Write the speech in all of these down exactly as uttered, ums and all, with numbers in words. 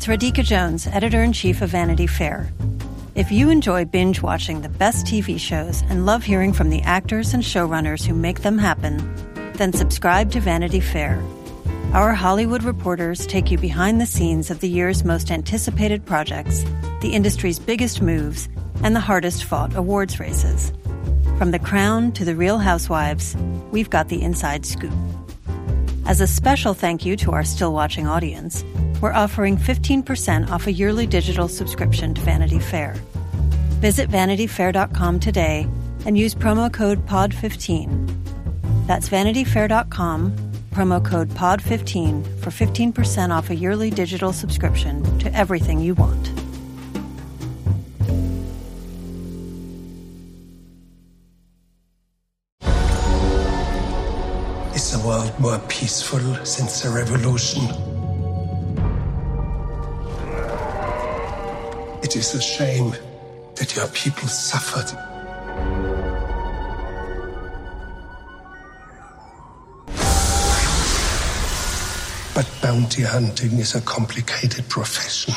It's Radhika Jones, Editor-in-Chief of Vanity Fair. If you enjoy binge-watching the best T V shows and love hearing from the actors and showrunners who make them happen, then subscribe to Vanity Fair. Our Hollywood reporters take you behind the scenes of the year's most anticipated projects, the industry's biggest moves, and the hardest-fought awards races. From The Crown to The Real Housewives, we've got the inside scoop. As a special thank you to our still-watching audience, we're offering fifteen percent off a yearly digital subscription to Vanity Fair. Visit vanity fair dot com today and use promo code P O D fifteen. That's vanity fair dot com, promo code P O D fifteen for fifteen percent off a yearly digital subscription to everything you want. Is the world more peaceful since the revolution? It is a shame that your people suffered. But bounty hunting is a complicated profession.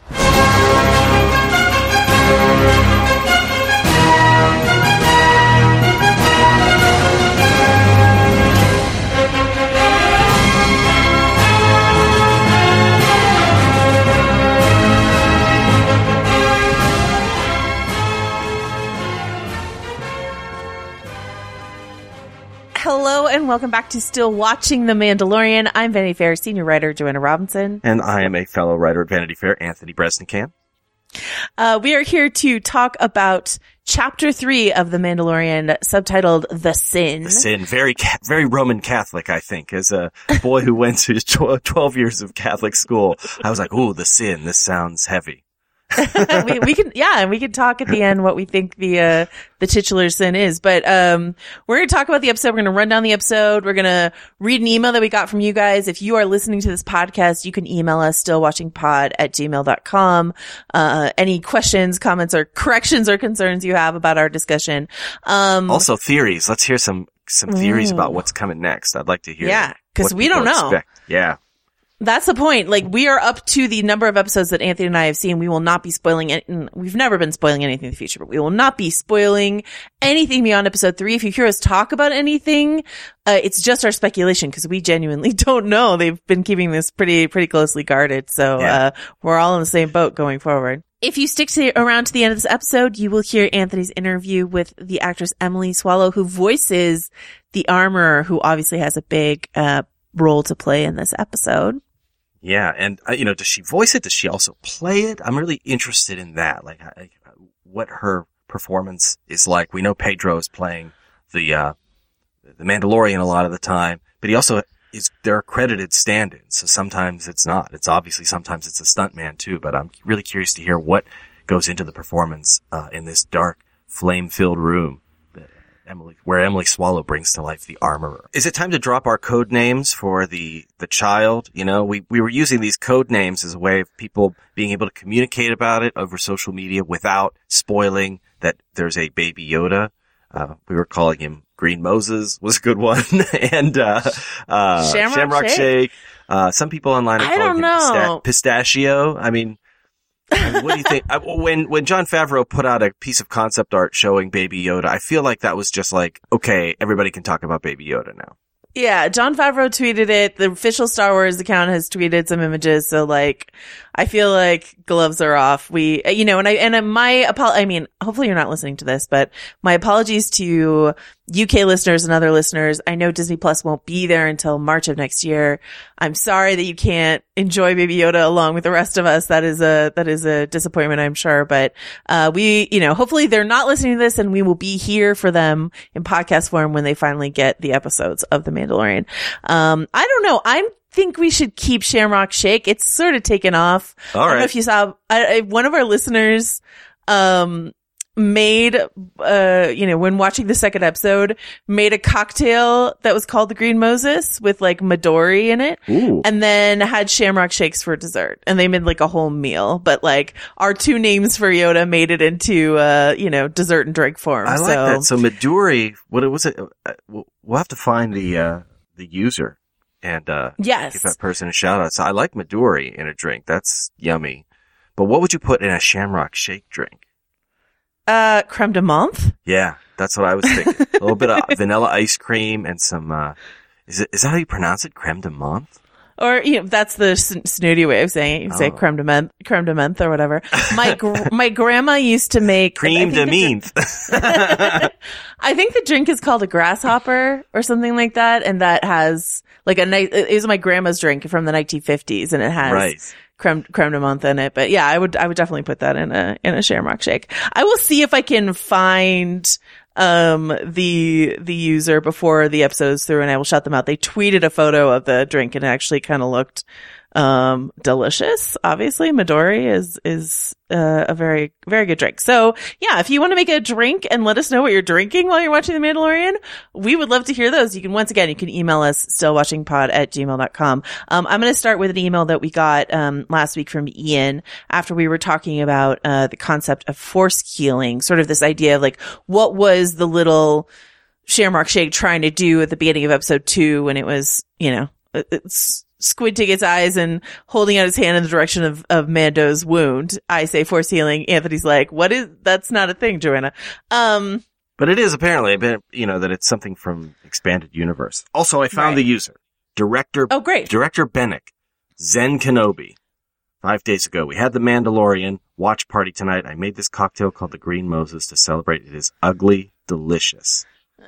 Hello and welcome back to Still Watching The Mandalorian. I'm Vanity Fair senior writer Joanna Robinson. And I am a fellow writer at Vanity Fair, Anthony Bresnikan. Uh, we are here to talk about Chapter three of The Mandalorian, subtitled The Sin. The Sin. Very, very Roman Catholic, I think. As a boy who went to twelve years of Catholic school, I was like, ooh, The Sin. This sounds heavy. we, we can, yeah, and we can talk at the end what we think the, uh, the titular sin is. But, um, we're going to talk about the episode. We're going to run down the episode. We're going to read an email that we got from you guys. If you are listening to this podcast, you can email us stillwatchingpod at gmail dot com. Uh, any questions, comments, or corrections or concerns you have about our discussion. Um, also theories. Let's hear some, some theories mm. about what's coming next. I'd like to hear. Yeah, because we don't know. Expect. Yeah. That's the point. Like, we are up to the number of episodes that Anthony and I have seen. We will not be spoiling it. We've never been spoiling anything in the future, but we will not be spoiling anything beyond episode three. If you hear us talk about anything, uh, it's just our speculation because we genuinely don't know. They've been keeping this pretty, pretty closely guarded. So, yeah. uh, we're all in the same boat going forward. If you stick to around to the end of this episode, you will hear Anthony's interview with the actress Emily Swallow, who voices the armorer, who obviously has a big, uh, role to play in this episode. Yeah, and, uh, you know, does she voice it? Does she also play it? I'm really interested in that, like, I, what her performance is like. We know Pedro is playing the, uh, the Mandalorian a lot of the time, but he also is, there are credited stand-ins, so sometimes it's not. It's obviously, sometimes it's a stuntman too, but I'm really curious to hear what goes into the performance, uh, in this dark, flame-filled room. Emily, where Emily Swallow brings to life the armorer. Is it time to drop our code names for the, the child? You know, we, we were using these code names as a way of people being able to communicate about it over social media without spoiling that there's a baby Yoda. Uh, we were calling him Green Moses was a good one. and, uh, uh, Shamrock, Shamrock Shake. Shake. Uh, some people online are I calling don't him know. Pista- Pistachio. I mean, I mean, what do you think? I, when, when Jon Favreau put out a piece of concept art showing Baby Yoda, I feel like that was just like, okay, everybody can talk about Baby Yoda now. Yeah, Jon Favreau tweeted it. The official Star Wars account has tweeted some images. So, like, I feel like gloves are off. We, you know, and I, and my, apo- I mean, hopefully you're not listening to this, but my apologies to U K listeners and other listeners. I know Disney Plus won't be there until March of next year. I'm sorry that you can't enjoy Baby Yoda along with the rest of us. That is a, that is a disappointment, I'm sure. But, uh, we, you know, hopefully they're not listening to this and we will be here for them in podcast form when they finally get the episodes of The Mandalorian. Um, I don't know. I'm, think we should keep Shamrock Shake. It's sort of taken off. All I don't right. know if you saw, I, I, one of our listeners, um, made, uh, you know, when watching the second episode, made a cocktail that was called the Green Moses with like Midori in it. Ooh. And then had Shamrock Shakes for dessert. And they made like a whole meal. But like our two names for Yoda made it into, uh, you know, dessert and drink form. I like so. that. So Midori, what was it? We'll have to find the, uh, the user. and uh, Yes. give that person a shout out. So I like Midori in a drink. That's yummy. But what would you put in a Shamrock Shake drink? Uh, creme de menthe? Yeah, that's what I was thinking. A little bit of vanilla ice cream and some, uh, is it, is that how you pronounce it? Creme de menthe? Or, you know, that's the sn- snooty way of saying it. You can say Oh. creme de menthe, creme de menthe or whatever. My, gr- my grandma used to make Cream I de think the menthe. I think the drink is called a grasshopper or something like that. And that has like a nice, it is my grandma's drink from the nineteen fifties and it has Right. creme, creme de menthe in it. But yeah, I would, I would definitely put that in a, in a Shamrock Shake. I will see if I can find, um, the, the user before the episode's through and I will shout them out. They tweeted a photo of the drink and it actually kind of looked, um, delicious. Obviously, Midori is, is, uh, a very, very good drink. So yeah, if you want to make a drink and let us know what you're drinking while you're watching The Mandalorian, we would love to hear those. You can, once again, you can email us stillwatchingpod at gmail dot com. Um, I'm going to start with an email that we got, um, last week from Ian after we were talking about, uh, the concept of force healing, sort of this idea of like, what was the little Shamrock Shake trying to do at the beginning of episode two when it was, you know, it's, squinting its eyes and holding out his hand in the direction of, of Mando's wound. I say force healing. Anthony's like, what is, that's not a thing, Joanna. Um, But it is apparently, but you know, that it's something from Expanded Universe. Also, I found Right. the user. Director, oh, great. Director Bennick, Zen Kenobi. Five days ago, we had The Mandalorian watch party tonight. I made this cocktail called the Green Moses to celebrate. It is ugly, delicious.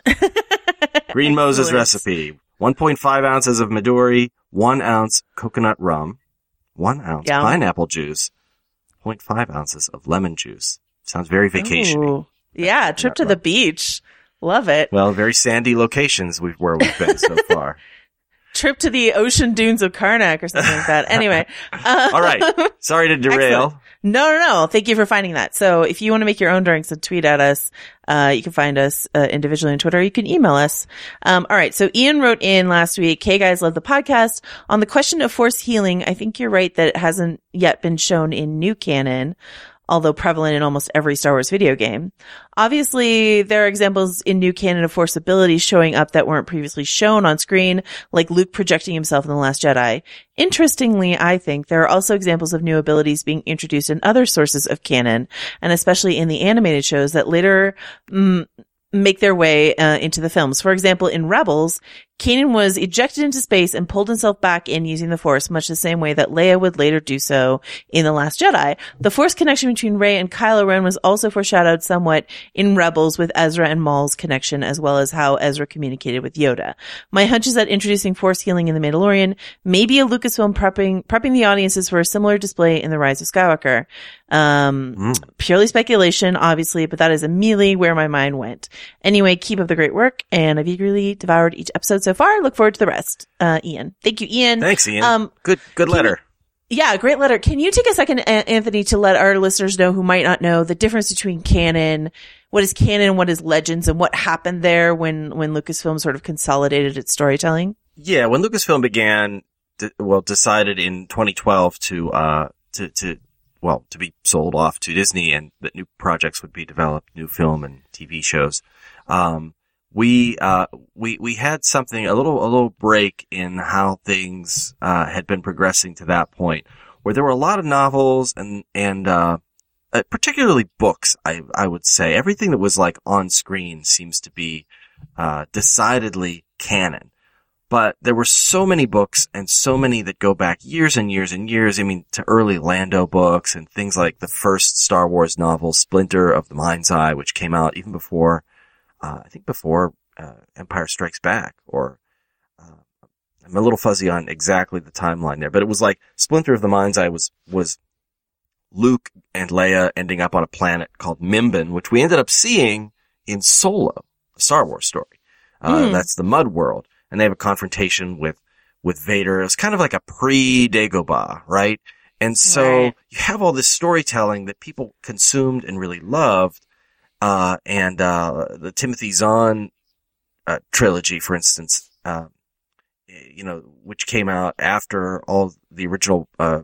Green Moses Excellent. recipe. one point five ounces of Midori, one ounce coconut rum, one ounce Yum. pineapple juice, zero point five ounces of lemon juice. Sounds very vacation-y. Ooh. Yeah, trip to the beach. Love it. Well, very sandy locations we've, where we've been so far. Trip to the ocean dunes of Karnak or something like that. Anyway. Uh, All right. Sorry to derail. Excellent. No, no, no. Thank you for finding that. So if you want to make your own drinks and tweet at us, uh, you can find us uh, individually on Twitter. You can email us. Um, all right. So Ian wrote in last week, hey guys, love the podcast. On the question of force healing, I think you're right that it hasn't yet been shown in new canon, although prevalent in almost every Star Wars video game. Obviously, there are examples in new canon of force abilities showing up that weren't previously shown on screen, like Luke projecting himself in The Last Jedi. Interestingly, I think there are also examples of new abilities being introduced in other sources of canon, and especially in the animated shows that later mm, make their way uh, into the films. For example, in Rebels, Kanan was ejected into space and pulled himself back in using the Force, much the same way that Leia would later do so in The Last Jedi. The Force connection between Rey and Kylo Ren was also foreshadowed somewhat in Rebels with Ezra and Maul's connection, as well as how Ezra communicated with Yoda. My hunch is that introducing Force healing in The Mandalorian may be a Lucasfilm prepping, prepping the audiences for a similar display in The Rise of Skywalker. Um, Mm. Purely speculation, obviously, but that is immediately where my mind went. Anyway, keep up the great work, and I've eagerly devoured each episode so far. Look forward to the rest. Uh, Ian. Thank you, Ian. Thanks, Ian. Um, good, good letter. Yeah, great letter. Can you take a second, A- Anthony, to let our listeners know who might not know the difference between canon, what is canon and what is legends, and what happened there when, when Lucasfilm sort of consolidated its storytelling? Yeah, when Lucasfilm began, d- well, decided in twenty twelve to, uh, to, to, well, to be sold off to Disney and that new projects would be developed, new film and T V shows. Um, we, uh, we, we had something, a little, a little break in how things, uh, had been progressing to that point where there were a lot of novels and, and, uh, uh particularly books, I, I would say. Everything that was like on screen seems to be, uh, decidedly canon. But there were so many books and so many that go back years and years and years. I mean, to early Lando books and things like the first Star Wars novel, Splinter of the Mind's Eye, which came out even before, uh, I think before, uh, Empire Strikes Back, or, uh, I'm a little fuzzy on exactly the timeline there, but it was like Splinter of the Mind's Eye was, was Luke and Leia ending up on a planet called Mimban, which we ended up seeing in Solo, a Star Wars story. Uh, Mm. that's the Mud World. And they have a confrontation with, with Vader. It's kind of like a pre-Dagobah, right? And so Right. you have all this storytelling that people consumed and really loved. Uh, and, uh, the Timothy Zahn, uh, trilogy, for instance, uh, you know, which came out after all the original, uh,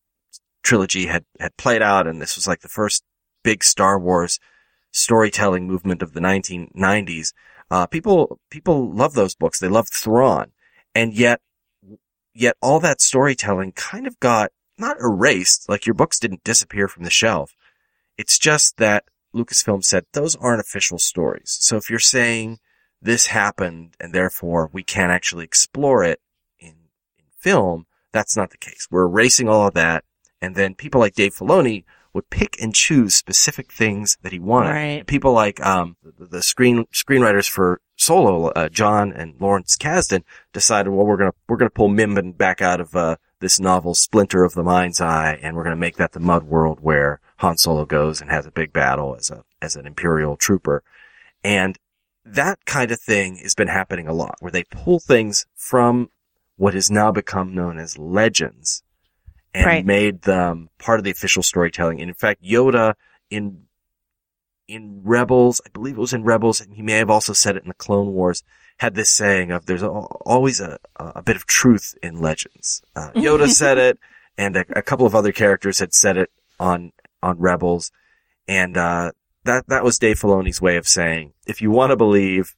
trilogy had, had played out. And this was like the first big Star Wars storytelling movement of the nineteen nineties. Uh, people, people love those books. They love Thrawn. And yet yet all that storytelling kind of got not erased, like your books didn't disappear from the shelf. It's just that Lucasfilm said those aren't official stories. So if you're saying this happened and therefore we can't actually explore it in, in film, that's not the case. We're erasing all of that, and then people like Dave Filoni would pick and choose specific things that he wanted. Right. People like um the, the screen screenwriters for Solo, uh, John and Lawrence Kasdan, decided, well, we're gonna we're gonna pull Mimban back out of uh this novel Splinter of the Mind's Eye, and we're gonna make that the Mud World where Han Solo goes and has a big battle as a as an Imperial trooper. And that kind of thing has been happening a lot, where they pull things from what has now become known as legends and right. made them part of the official storytelling. And in fact, Yoda in in Rebels, I believe it was in Rebels, and he may have also said it in the Clone Wars, had this saying of there's always a, a bit of truth in legends. Uh, Yoda said it, and a, a couple of other characters had said it on on Rebels. And uh that that was Dave Filoni's way of saying, if you want to believe,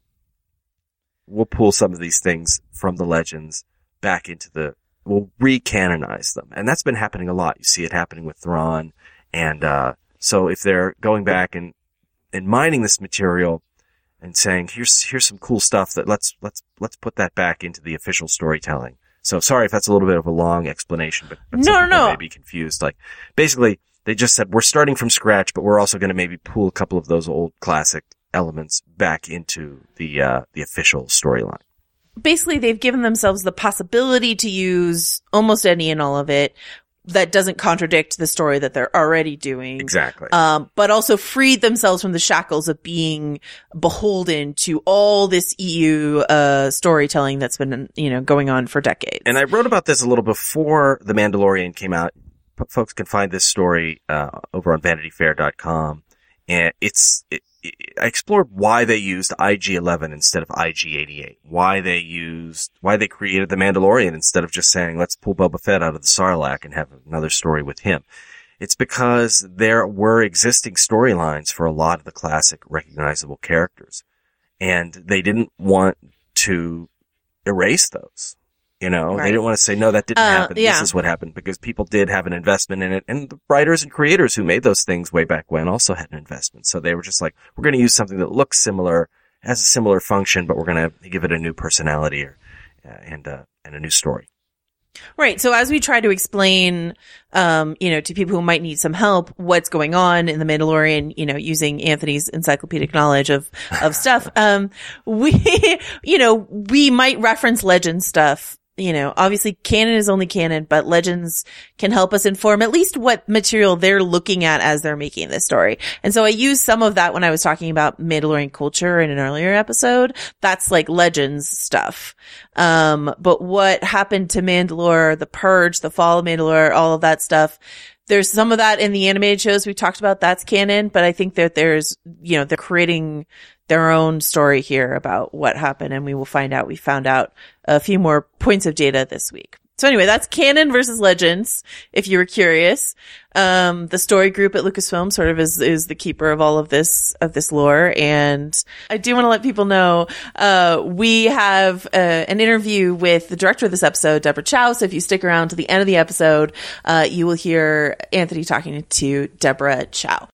we'll pull some of these things from the legends back into the, we'll recanonize them. And that's been happening a lot. You see it happening with Thrawn. And, uh, so if they're going back and, and mining this material and saying, here's, here's some cool stuff that let's, let's, let's put that back into the official storytelling. So sorry if that's a little bit of a long explanation, but, but no, some no, people no. may be confused. Like, basically, they just said, we're starting from scratch, but we're also going to maybe pull a couple of those old classic elements back into the, uh, the official storyline. Basically, they've given themselves the possibility to use almost any and all of it that doesn't contradict the story that they're already doing. Exactly. Um, but also freed themselves from the shackles of being beholden to all this E U, uh, storytelling that's been, you know, going on for decades. And I wrote about this a little before The Mandalorian came out. P- folks can find this story, uh, over on vanity fair dot com. And it's, it, it, I explored why they used I G eleven instead of I G eighty-eight. Why they used, why they created The Mandalorian instead of just saying, let's pull Boba Fett out of the Sarlacc and have another story with him. It's because there were existing storylines for a lot of the classic recognizable characters. And they didn't want to erase those. You know, right. They didn't want to say, no, that didn't uh, happen. yeah. This is what happened, because people did have an investment in it. And the writers and creators who made those things way back when also had an investment. So they were just like, we're going to use something that looks similar, has a similar function, but we're going to give it a new personality or, uh, and, uh, and a new story. Right. So as we try to explain, um, you know, to people who might need some help, what's going on in The Mandalorian, you know, using Anthony's encyclopedic knowledge of, of stuff, um, we, you know, we might reference legend stuff. You know, obviously canon is only canon, but legends can help us inform at least what material they're looking at as they're making this story. And so I used some of that when I was talking about Mandalorian culture in an earlier episode. That's like legends stuff. Um, but what happened to Mandalore, the Purge, the Fall of Mandalore, all of that stuff, there's some of that in the animated shows we talked about. That's canon, but I think that there's, you know, they're creating their own story here about what happened, and we will find out. We found out a few more points of data this week. So anyway, that's canon versus legends, if you were curious. Um, the story group at Lucasfilm sort of is, is the keeper of all of this, of this lore. And I do want to let people know, uh, we have, uh, an interview with the director of this episode, Deborah Chow. So if you stick around to the end of the episode, uh, you will hear Anthony talking to Deborah Chow.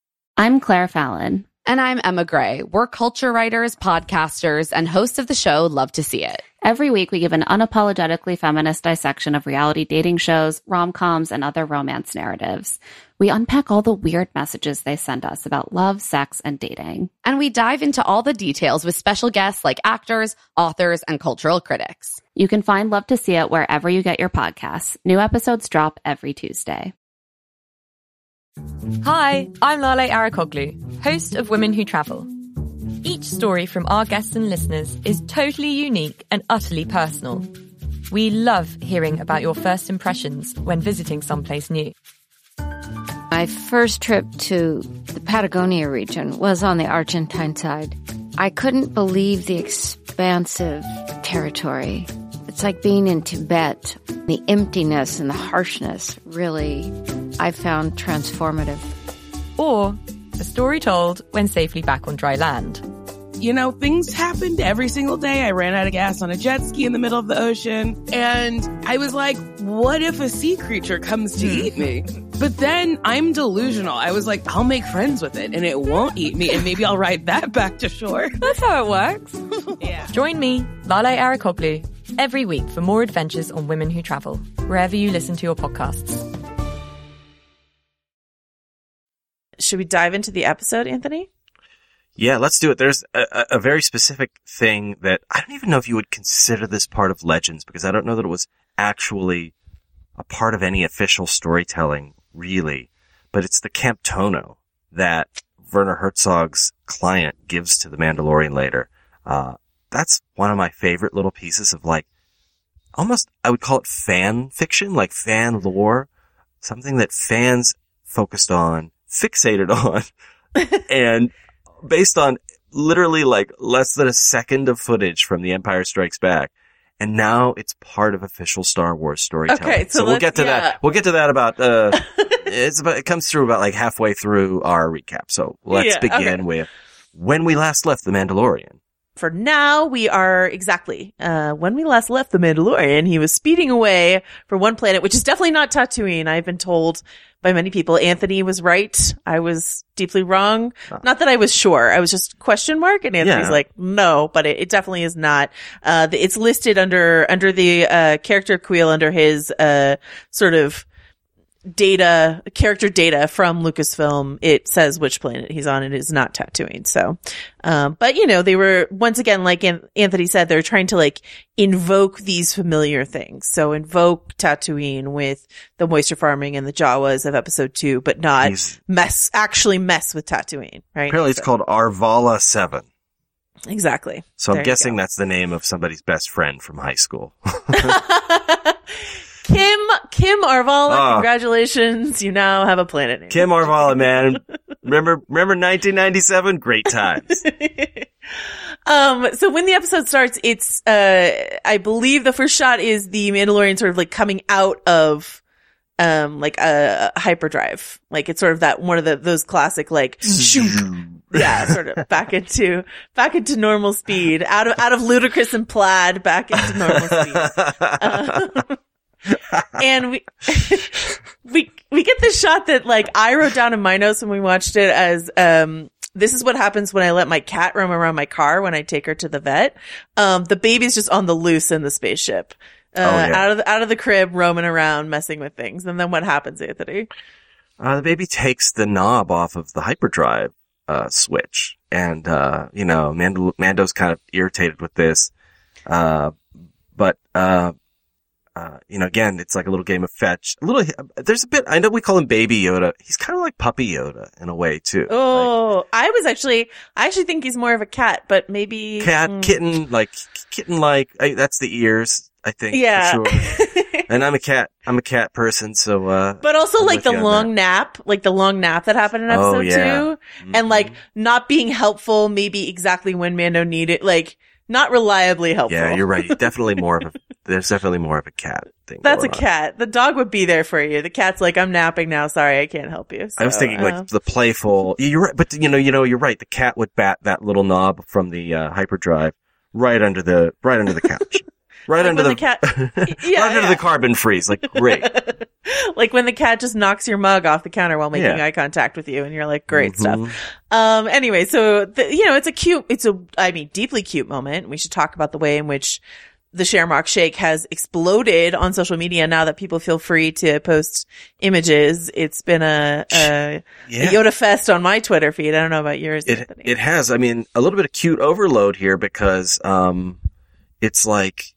I'm Claire Fallon. And I'm Emma Gray. We're culture writers, podcasters, and hosts of the show Love to See It. Every week, we give an unapologetically feminist dissection of reality dating shows, rom-coms, and other romance narratives. We unpack all the weird messages they send us about love, sex, and dating. And we dive into all the details with special guests like actors, authors, and cultural critics. You can find Love to See It wherever you get your podcasts. New episodes drop every Tuesday. Hi, I'm Lale Arakoglu, host of Women Who Travel. Each story from our guests and listeners is totally unique and utterly personal. We love hearing about your first impressions when visiting someplace new. My first trip to the Patagonia region was on the Argentine side. I couldn't believe the expansive territory. It's like being in Tibet. The emptiness and the harshness really, I found transformative. Or a story told when safely back on dry land. you know, things happened every single day. I ran out of gas on a jet ski in the middle of the ocean. And I was like, what if a sea creature comes to eat me? But then I'm delusional. I was like, I'll make friends with it and it won't eat me. And maybe I'll ride that back to shore. That's how it works. Yeah. Join me, Lale Arikoglu, every week for more adventures on Women Who Travel, wherever you listen to your podcasts. Should we dive into the episode, Anthony? Yeah, let's do it. There's a, a very specific thing that I don't even know if you would consider this part of Legends, because I don't know that it was actually a part of any official storytelling, really. But it's the Camptono that Werner Herzog's client gives to the Mandalorian later. Uh, that's one of my favorite little pieces of, like, almost, I would call it fan fiction, like fan lore. Something that fans focused on, fixated on, and based on literally like less than a second of footage from The Empire Strikes Back. And now it's part of official Star Wars storytelling. Okay, so, so we'll get to yeah. that. We'll get to that about, uh, it's about, it comes through about like halfway through our recap. So let's Yeah, begin okay. with when we last left The Mandalorian. For now, we are exactly, uh, when we last left the Mandalorian, he was speeding away for one planet, which is definitely not Tatooine. I've been told by many people. Anthony was right. I was deeply wrong. Oh. Not that I was sure. I was just question mark. And Anthony's Yeah. like, no, but it, it definitely is not. Uh, the, it's listed under, under the, uh, character Kuiil, under his, uh, sort of data, character data from Lucasfilm. It says which planet he's on. It is not Tatooine. So, um, but you know, they were, once again, like An- Anthony said, they're trying to like invoke these familiar things. So invoke Tatooine with the moisture farming and the Jawas of episode two, but not He's- mess, actually mess with Tatooine, right? Apparently it's So- called Arvala seven. Exactly. So There I'm you guessing go. that's the name of somebody's best friend from high school. Kim, Kim Arvala, Ah. congratulations. You now have a planet name. Kim Arvala, man. Remember, remember nineteen ninety-seven? Great times. Um, so when the episode starts, it's, uh, I believe the first shot is the Mandalorian sort of like coming out of, um, like a, a hyperdrive. Like it's sort of that, one of the, those classic, like, shoot. Yeah, sort of back into, back into normal speed, out of, out of Ludacris and Plaid, back into normal speed. Uh, and we, we, we get this shot that like I wrote down in my notes when we watched it as, um, this is what happens when I let my cat roam around my car when I take her to the vet. Um, the baby's just on the loose in the spaceship, uh, Oh, yeah. out of the, out of the crib, roaming around, messing with things. And then what happens, Anthony? Uh, the baby takes the knob off of the hyperdrive, uh, switch. And, uh, you know, Mando, Mando's kind of irritated with this. Uh, but, uh, Uh, you know, again, it's like a little game of fetch. A little, there's a bit, I know we call him Baby Yoda. He's kind of like Puppy Yoda in a way, too. Oh, I was actually, I actually think he's more of a cat, but maybe. Like cat, mm, kitten, like, kitten-like. I, that's the ears, I think. Yeah. For sure. And I'm a cat, I'm a cat person, so, uh. But also I'm like with the you on long that. nap, like the long nap that happened in Oh, episode yeah. two. And like not being helpful, maybe exactly when Mando needed, like not reliably helpful. Yeah, you're right. He's definitely more of a, there's definitely more of a cat thing. That's a going on. cat. The dog would be there for you. The cat's like, I'm napping now. Sorry, I can't help you. I was So, thinking like uh, the playful, you're right, but you know, you know, you're right. The cat would bat that little knob from the, uh, hyperdrive right under the, right under the couch. Right like under when the, the cat, right yeah, under yeah. the carbon freeze. Like, great. like when the cat just knocks your mug off the counter while making Yeah. eye contact with you and you're like, great Mhm. stuff. Um, anyway, so, the, you know, it's a cute, it's a, I mean, deeply cute moment. We should talk about the way in which the Shamrock Shake has exploded on social media now that people feel free to post images. It's been a, a, Yeah. a Yoda fest on my Twitter feed. I don't know about yours, It, Anthony. it has, I mean, a little bit of cute overload here because, um, it's like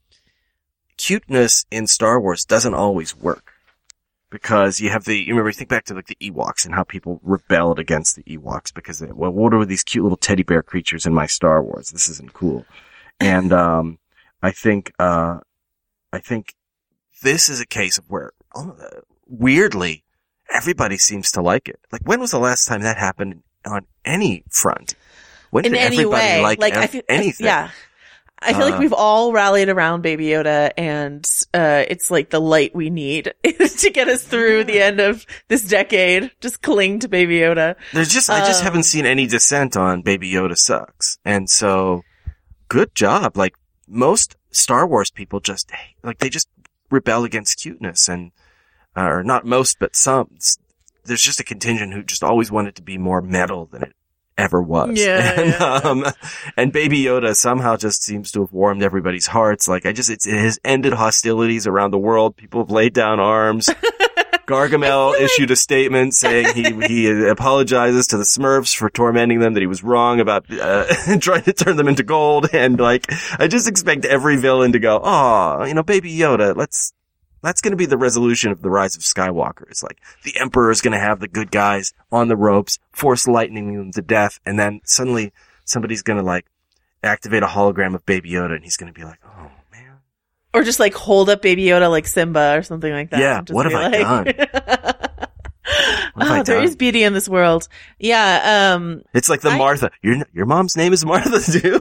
cuteness in Star Wars doesn't always work. Because you have the, you remember, you think back to like the Ewoks and how people rebelled against the Ewoks because they, well, what are these cute little teddy bear creatures in my Star Wars? This isn't cool. And, um, I think, uh, I think this is a case of where, oh, uh, weirdly, everybody seems to like it. Like, when was the last time that happened on any front? When in did any everybody way, like, like ev- I feel, anything? yeah. I feel Uh, like we've all rallied around Baby Yoda, and uh, it's like the light we need to get us through the end of this decade. Just cling to Baby Yoda. There's just, I just Um, haven't seen any dissent on Baby Yoda sucks. And so, good job. Like, most Star Wars people just, like, they just rebel against cuteness and, uh, or not most, but some. There's just a contingent who just always wanted to be more metal than it ever was. Yeah, and, yeah, yeah. um, and Baby Yoda somehow just seems to have warmed everybody's hearts. Like, I just, it's, it has ended hostilities around the world. People have laid down arms. Gargamel issued a statement saying he, he apologizes to the Smurfs for tormenting them, that he was wrong about, uh, trying to turn them into gold. And like, I just expect every villain to go, oh, you know, Baby Yoda, let's, That's going to be the resolution of the Rise of Skywalker. It's like the Emperor is going to have the good guys on the ropes, force lightning them to death, and then suddenly somebody's going to like activate a hologram of Baby Yoda, and he's going to be like, "Oh man!" Or just like hold up Baby Yoda like Simba or something like that. Yeah, and just what have be I like- done? What have I Oh, there done? is beauty in this world. Yeah. Um. It's like the I- Martha. Your your mom's name is Martha too.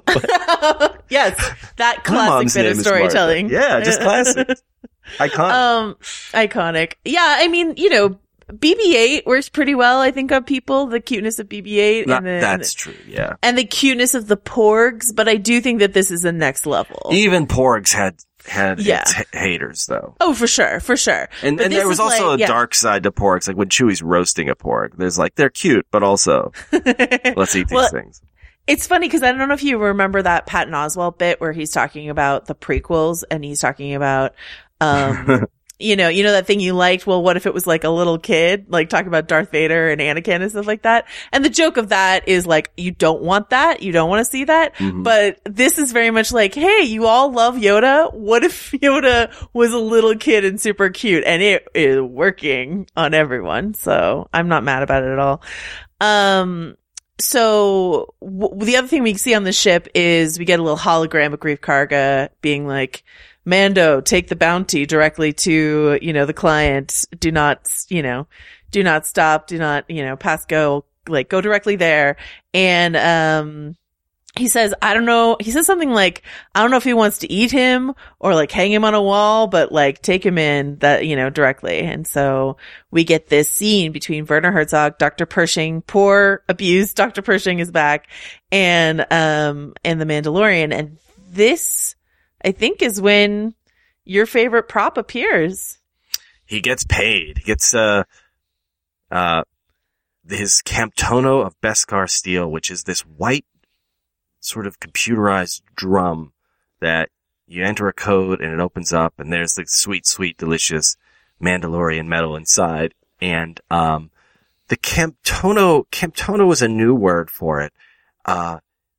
Yes, that My classic mom's bit name of is Martha. storytelling. Yeah, just classic. Iconic. Um, iconic. Yeah, I mean, you know, B B eight works pretty well, I think, on people. The cuteness of B B eight, That- and then, that's true. Yeah. and the cuteness of the Porgs. But I do think that this is a next level. Even Porgs had had Yeah. its ha- haters though. Oh, for sure, for sure. And, But and this there was is also like- a yeah. dark side to porgs, like when Chewie's roasting a porg. There's like, they're cute, but also, let's eat these Well, things. It's funny because I don't know if you remember that Patton Oswalt bit where he's talking about the prequels and he's talking about, um, you know, you know that thing you liked. Well, what if it was like a little kid, like talking about Darth Vader and Anakin and stuff like that? And the joke of that is like, you don't want that, you don't want to see that. Mhm. But this is very much like, hey, you all love Yoda. What if Yoda was a little kid and super cute? And it is working on everyone, so I'm not mad about it at all. Um. So w- the other thing we see on the ship is we get a little hologram of Greef Karga being like, Mando, take the bounty directly to, you know, the client. Do not, you know, do not stop. Do not, you know, pass go, like go directly there. And, um, he says, I don't know. He says something like, I don't know if he wants to eat him or like hang him on a wall, but like take him in that, you know, directly. And so we get this scene between Werner Herzog, Doctor Pershing, poor abused Doctor Pershing is back, and, um, and the Mandalorian. And this, I think, is when your favorite prop appears. He gets paid. He gets, uh, uh, his Camptono of Beskar steel, which is this white, sort of computerized drum that you enter a code and it opens up and there's the sweet, sweet, delicious Mandalorian metal inside. And, um, the Camptono, Camptono is a new word for it. Uh,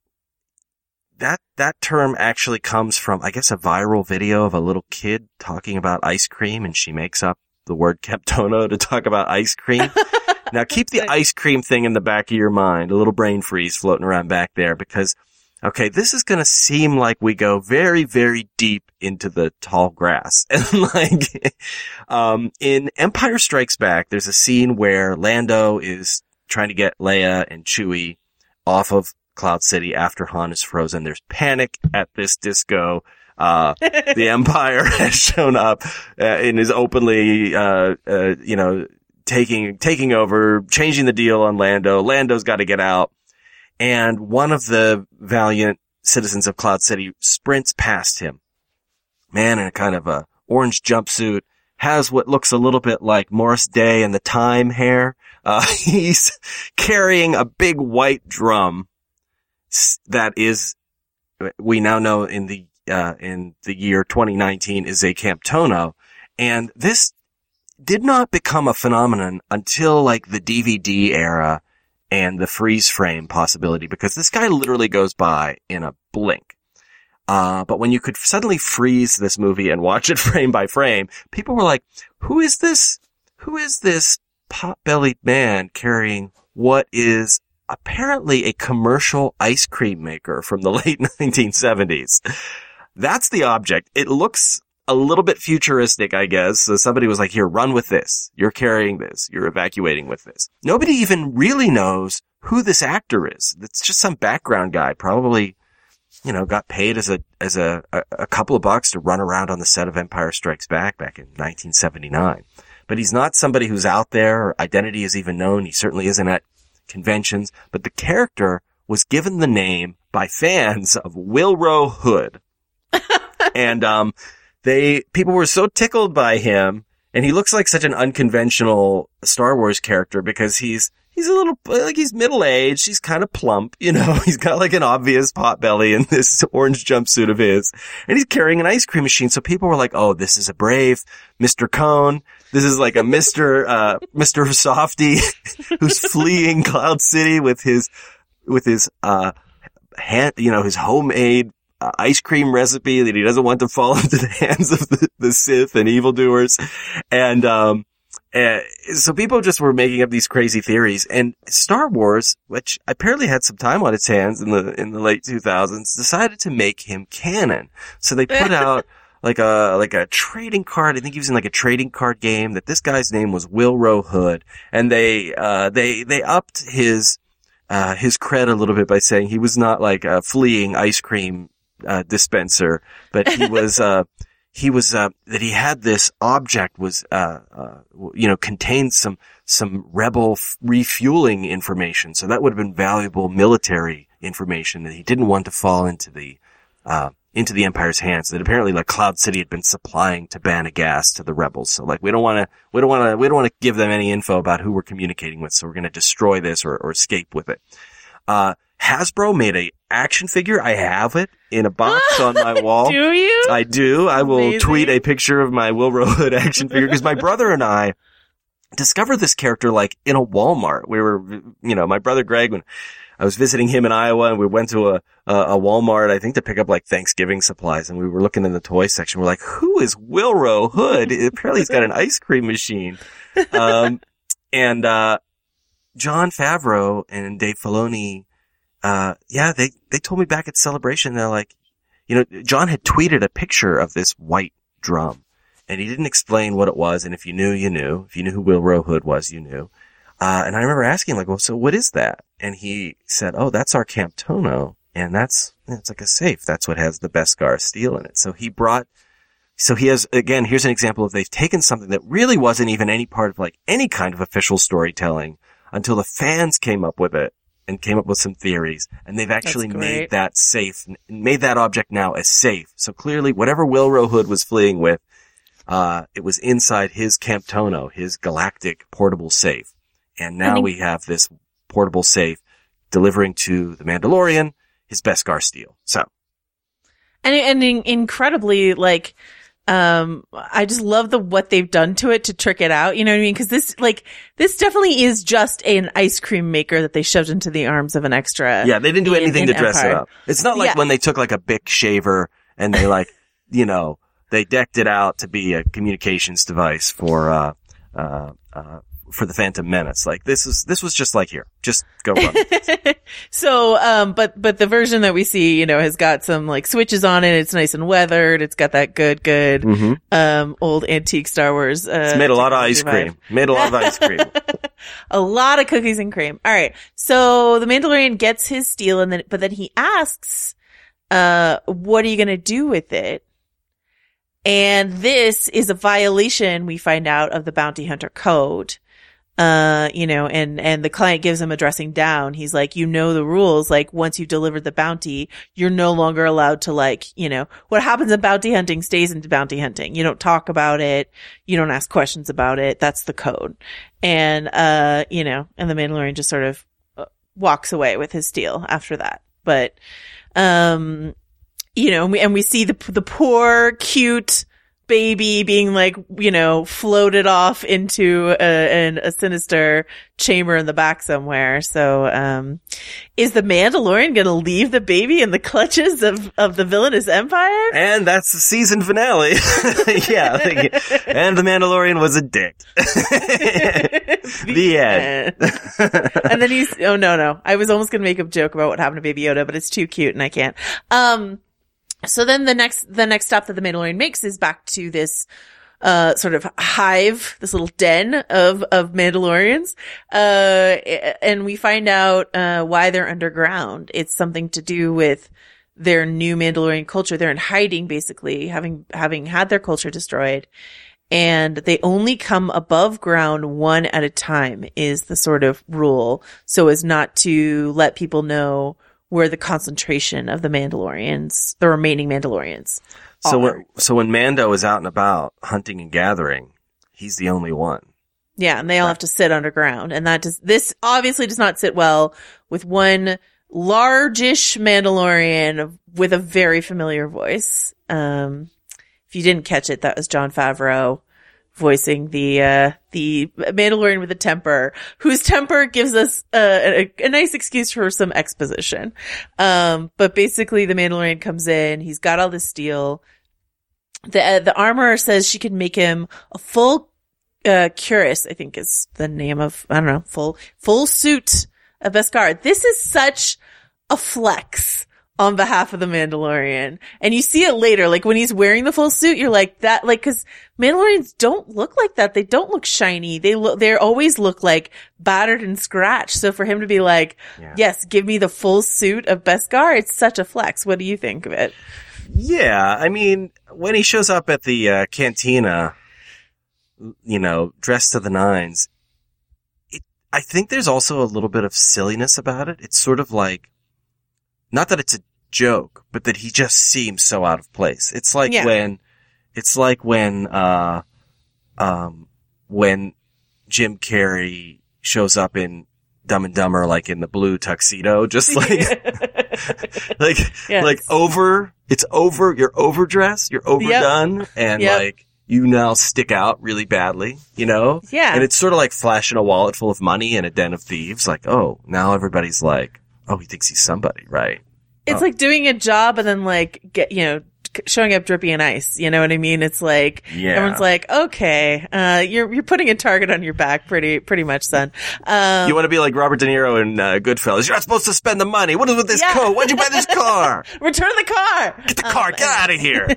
that, that term actually comes from, I guess, a viral video of a little kid talking about ice cream, and she makes up the word Camptono to talk about ice cream. Now keep the ice cream thing in the back of your mind, a little brain freeze floating around back there, because okay, this is going to seem like we go very, very deep into the tall grass. And like, um, in Empire Strikes Back, there's a scene where Lando is trying to get Leia and Chewie off of Cloud City after Han is frozen. There's panic at this disco. Uh, the Empire has shown up uh, and is openly, uh, uh, you know, taking, taking over, changing the deal on Lando. Lando's got to get out. And one of the valiant citizens of Cloud City sprints past him. Man in a kind of a orange jumpsuit, has what looks a little bit like Morris Day and the Time hair. Uh, he's carrying a big white drum that is, we now know in the, uh, in the year twenty nineteen is a Camptono. And this did not become a phenomenon until like the D V D era and the freeze frame possibility, because this guy literally goes by in a blink. Uh, but when you could suddenly freeze this movie and watch it frame by frame, people were like, who is this? Who is this pot-bellied man carrying what is apparently a commercial ice cream maker from the late nineteen seventies? That's the object. It looks a little bit futuristic, I guess. So somebody was like, here, run with this. You're carrying this. You're evacuating with this. Nobody even really knows who this actor is. It's just some background guy, probably you know, got paid as a, as a, a, a couple of bucks to run around on the set of Empire Strikes Back back in nineteen seventy-nine. But he's not somebody who's out there, or identity is even known. He certainly isn't at conventions, but the character was given the name by fans of Willrow Hood. and, um, they, people were so tickled by him, and he looks like such an unconventional Star Wars character because he's, he's a little, like he's middle-aged, he's kind of plump, you know, he's got like an obvious pot belly in this orange jumpsuit of his, and he's carrying an ice cream machine, so people were like, oh, this is a brave Mister Cone, this is like a Mister, uh, Mister Softy, who's fleeing Cloud City with his, with his, uh, hand, you know, his homemade uh, ice cream recipe that he doesn't want to fall into the hands of the, the Sith and evildoers, and, um, Uh, so people just were making up these crazy theories, and Star Wars, which apparently had some time on its hands in the in the late two thousands, decided to make him canon. So they put out like a like a trading card. I think he was in like a trading card game that this guy's name was Willrow Hood, and they uh they they upped his uh his cred a little bit by saying he was not like a fleeing ice cream uh dispenser, but he was uh He was, uh, that he had this object was, uh, uh, you know, contained some, some rebel f- refueling information. So that would have been valuable military information that he didn't want to fall into the, uh, into the Empire's hands. That apparently, like, Cloud City had been supplying Tabana gas to the rebels. So, like, we don't want to, we don't want to, we don't want to give them any info about who we're communicating with. So we're going to destroy this or, or escape with it. Uh, Hasbro made a action figure. I have it in a box on my wall. Do you? I do. I will Amazing. tweet a picture of my Willrow Hood action figure because my brother and I discovered this character like in a Walmart. We were, you know, my brother Greg, when I was visiting him in Iowa, and we went to a, a, a Walmart, I think to pick up like Thanksgiving supplies, and we were looking in the toy section. We're like, who is Willrow Hood? Apparently he's got an ice cream machine. Um, and, uh, Jon Favreau and Dave Filoni, Uh, yeah, they, they told me back at Celebration, they're like, you know, John had tweeted a picture of this white drum, and he didn't explain what it was, and if you knew, you knew. If you knew who Willrow Hood was, you knew. Uh, and I remember asking, like, well, so what is that? And he said, oh, that's our Camp Tono, and that's, it's like a safe. That's what has the Beskar steel in it. So he brought, so he has, again, here's an example of they've taken something that really wasn't even any part of, like, any kind of official storytelling until the fans came up with it. And came up with some theories, and they've actually made that safe, made that object now as safe. So clearly, whatever Willrow Hood was fleeing with, uh, it was inside his Camp Tono, his galactic portable safe. And now we have this portable safe delivering to the Mandalorian his Beskar steel. So. And, and in, incredibly, like, um, I just love the, what they've done to it to trick it out. You know what I mean? Cause this, like, this definitely is just an ice cream maker that they shoved into the arms of an extra. Yeah. They didn't do anything in, to dress Empire. it up. It's not like yeah. when they took like a Bic shaver and they like, you know, they decked it out to be a communications device for, uh, uh, uh, for the Phantom Menace. Like this is, this was just like here, just go run. So, um, but, but the version that we see, you know, has got some like switches on it. It's nice and weathered. It's got that good, good, mm-hmm. um, old antique Star Wars. Uh, it's made a lot of ice cream. Vibe. Made a lot of ice cream. A lot of cookies and cream. All right. So the Mandalorian gets his steel and then, but then he asks, uh, what are you going to do with it? And this is a violation, we find out, of the Bounty Hunter Code. Uh, you know, and, and the client gives him a dressing down. He's like, you know the rules. Like, once you've delivered the bounty, you're no longer allowed to, like, you know, what happens in bounty hunting stays into bounty hunting. You don't talk about it. You don't ask questions about it. That's the code. And, uh, you know, and the Mandalorian just sort of walks away with his steel after that. But, um, you know, and we, and we see the, the poor, cute, baby being like, you know, floated off into a, an, a sinister chamber in the back somewhere. So, um, is the Mandalorian going to leave the baby in the clutches of, of the villainous Empire? And that's the season finale. Yeah. Like, and the Mandalorian was a dick. the, the end. And then he's, oh no, no. I was almost going to make a joke about what happened to Baby Yoda, but it's too cute and I can't. Um, So then the next, the next stop that the Mandalorian makes is back to this, uh, sort of hive, this little den of, of Mandalorians. Uh, and we find out, uh, why they're underground. It's something to do with, their new Mandalorian culture. They're in hiding, basically, having, having had their culture destroyed. And they only come above ground one at a time is the sort of rule, so as not to let people know where the concentration of the Mandalorians, the remaining Mandalorians, so are. when, so when Mando is out and about hunting and gathering, he's the only one. Yeah, and they all have to sit underground. And that does, this obviously does not sit well with one largish Mandalorian with a very familiar voice. Um, if you didn't catch it, that was Jon Favreau voicing the, uh, the Mandalorian with a temper, whose temper gives us uh, a, a nice excuse for some exposition. Um, but basically the Mandalorian comes in, he's got all this steel. The, uh, the armorer says she can make him a full, uh, cuirass, I think is the name of, I don't know, full, full suit of Beskar. This is such a flex on behalf of the Mandalorian. And you see it later, like when he's wearing the full suit, you're like that, like, cause Mandalorians don't look like that. They don't look shiny. They look, they always look like battered and scratched. So for him to be like, yeah. yes, give me the full suit of Beskar, it's such a flex. What do you think of it? Yeah. I mean, when he shows up at the uh, cantina, you know, dressed to the nines, it, I think there's also a little bit of silliness about it. It's sort of like, not that it's a joke, but that he just seems so out of place. It's like yeah. when, it's like when, uh, um, when Jim Carrey shows up in Dumb and Dumber, like in the blue tuxedo, just like, like, yes. like over, it's over, you're overdressed, you're overdone, yep. and yep. like, you now stick out really badly, you know? Yeah. And it's sort of like flashing a wallet full of money in a den of thieves, like, oh, now everybody's like, oh, he thinks he's somebody, right? It's oh. like doing a job and then like get, you know, showing up drippy and ice. You know what I mean? It's like, yeah. everyone's like, okay, uh, you're, you're putting a target on your back pretty, pretty much, son. Um, you want to be like Robert De Niro in uh, Goodfellas. You're not supposed to spend the money. What is with this yeah. coat? Why'd you buy this car? Return the car! Get the car! Um, Get out of here!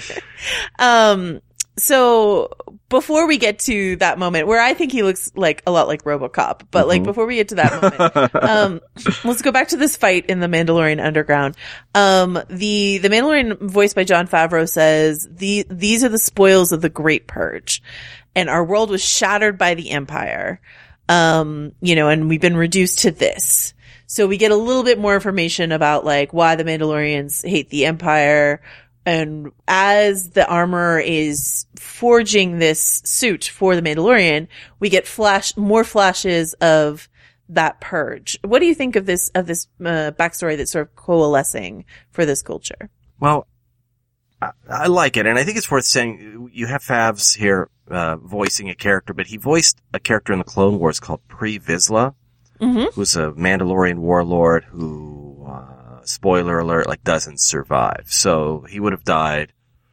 um, So before we get to that moment where I think he looks like a lot like RoboCop, but mm-hmm. like before we get to that moment, um, let's go back to this fight in the Mandalorian Underground. Um, the, the Mandalorian voiced by Jon Favreau says, the, these are the spoils of the Great Purge, and our world was shattered by the Empire. Um, you know, and we've been reduced to this. So we get a little bit more information about like why the Mandalorians hate the Empire. And as the armorer is forging this suit for the Mandalorian, we get flash, more flashes of that purge. What do you think of this, of this, uh, backstory that's sort of coalescing for this culture? Well, I, I like it. And I think it's worth saying you have Favs here, uh, voicing a character, but he voiced a character in the Clone Wars called Pre Vizsla, mm-hmm. who's a Mandalorian warlord who, uh, spoiler alert, like doesn't survive. So he would have died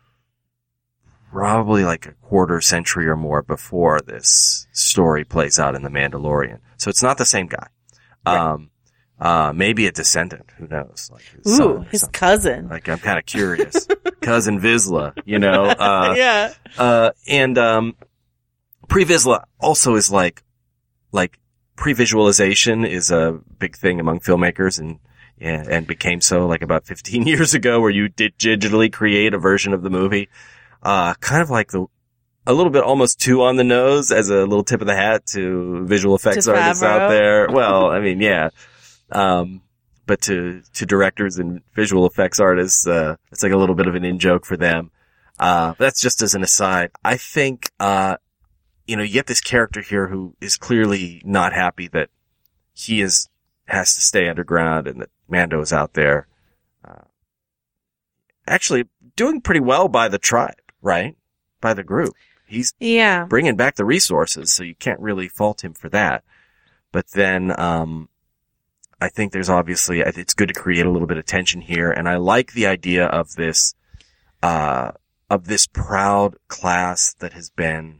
probably like a quarter century or more before this story plays out in The Mandalorian. So it's not the same guy. Right. Um, uh, maybe a descendant. Who knows? Like his Ooh, son his cousin. Like I'm kind of curious. Cousin Vizsla, you know? Uh, yeah. Uh, and, um, Pre Vizsla also is like, like pre-visualization is a big thing among filmmakers and, Yeah, and became so like about fifteen years ago where you did digitally create a version of the movie. Uh, kind of like the, a little bit almost too on the nose as a little tip of the hat to visual effects to artists Favreau. out there. Well, I mean, yeah. Um, but to, to directors and visual effects artists, uh, it's like a little bit of an in-joke for them. Uh, that's just as an aside. I think, uh, you know, you get this character here who is clearly not happy that he is, has to stay underground and that Mando is out there, uh, actually doing pretty well by the tribe, right? By the group. He's yeah. bringing back the resources, so you can't really fault him for that. But then, um, I think there's obviously, it's good to create a little bit of tension here, and I like the idea of this, uh, of this proud class that has been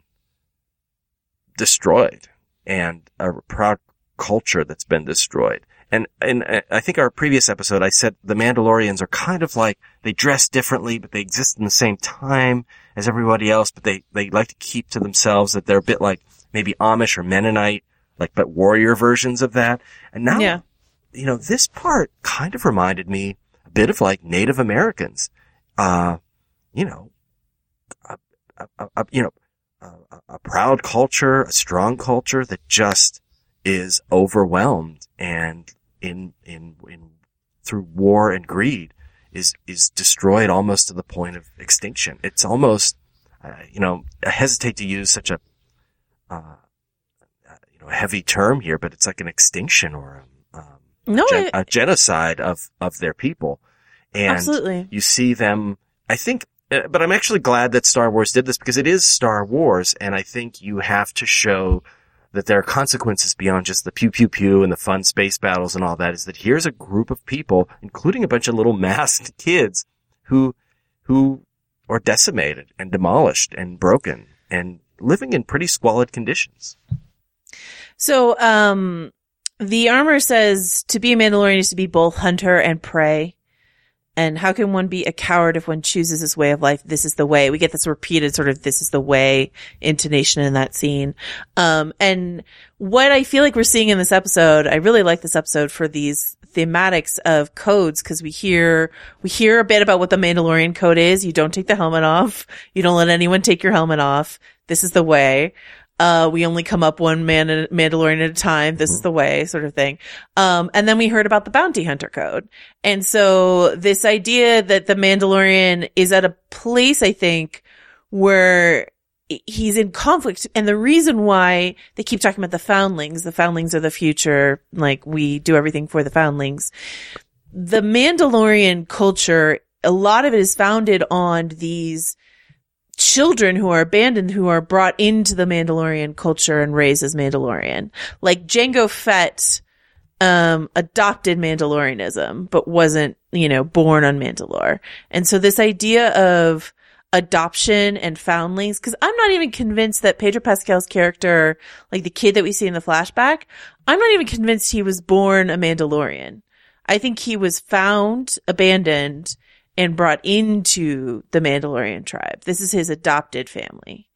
destroyed, and a proud culture that's been destroyed. And, and I think our previous episode, I said the Mandalorians are kind of like, they dress differently, but they exist in the same time as everybody else, but they, they like to keep to themselves, that they're a bit like maybe Amish or Mennonite, like, but warrior versions of that. And now, yeah. you know, this part kind of reminded me a bit of like Native Americans, uh, you know, a, a, a, you know, a, a proud culture, a strong culture that just is overwhelmed and in, in, in, through war and greed is, is destroyed almost to the point of extinction. It's almost, uh, you know, I hesitate to use such a, uh, you know, heavy term here, but it's like an extinction or a, um, no, a, gen- it, a genocide of, of their people. And absolutely. You see them, I think, uh, but I'm actually glad that Star Wars did this because it is Star Wars. And I think you have to show that there are consequences beyond just the pew pew pew and the fun space battles and all that, is that here's a group of people, including a bunch of little masked kids who, who are decimated and demolished and broken and living in pretty squalid conditions. So, um, the armor says to be a Mandalorian is to be both hunter and prey. And how can one be a coward if one chooses this way of life? This is the way. We get this repeated sort of this is the way intonation in that scene. Um, and what I feel like we're seeing in this episode, I really like this episode for these thematics of codes, because we hear, we hear a bit about what the Mandalorian code is. You don't take the helmet off. You don't let anyone take your helmet off. This is the way. Uh, we only come up one man, Mandalorian at a time. This is the way, sort of thing. Um, and then we heard about the bounty hunter code. And so this idea that the Mandalorian is at a place, I think, where he's in conflict. And the reason why they keep talking about the foundlings, the foundlings are the future, like we do everything for the foundlings. The Mandalorian culture, a lot of it is founded on these children who are abandoned, who are brought into the Mandalorian culture and raised as Mandalorian. Like Jango Fett, um, adopted Mandalorianism, but wasn't, you know, born on Mandalore. And so this idea of adoption and foundlings, because I'm not even convinced that Pedro Pascal's character, like the kid that we see in the flashback, I'm not even convinced he was born a Mandalorian. I think he was found, abandoned, and brought into the Mandalorian tribe. This is his adopted family.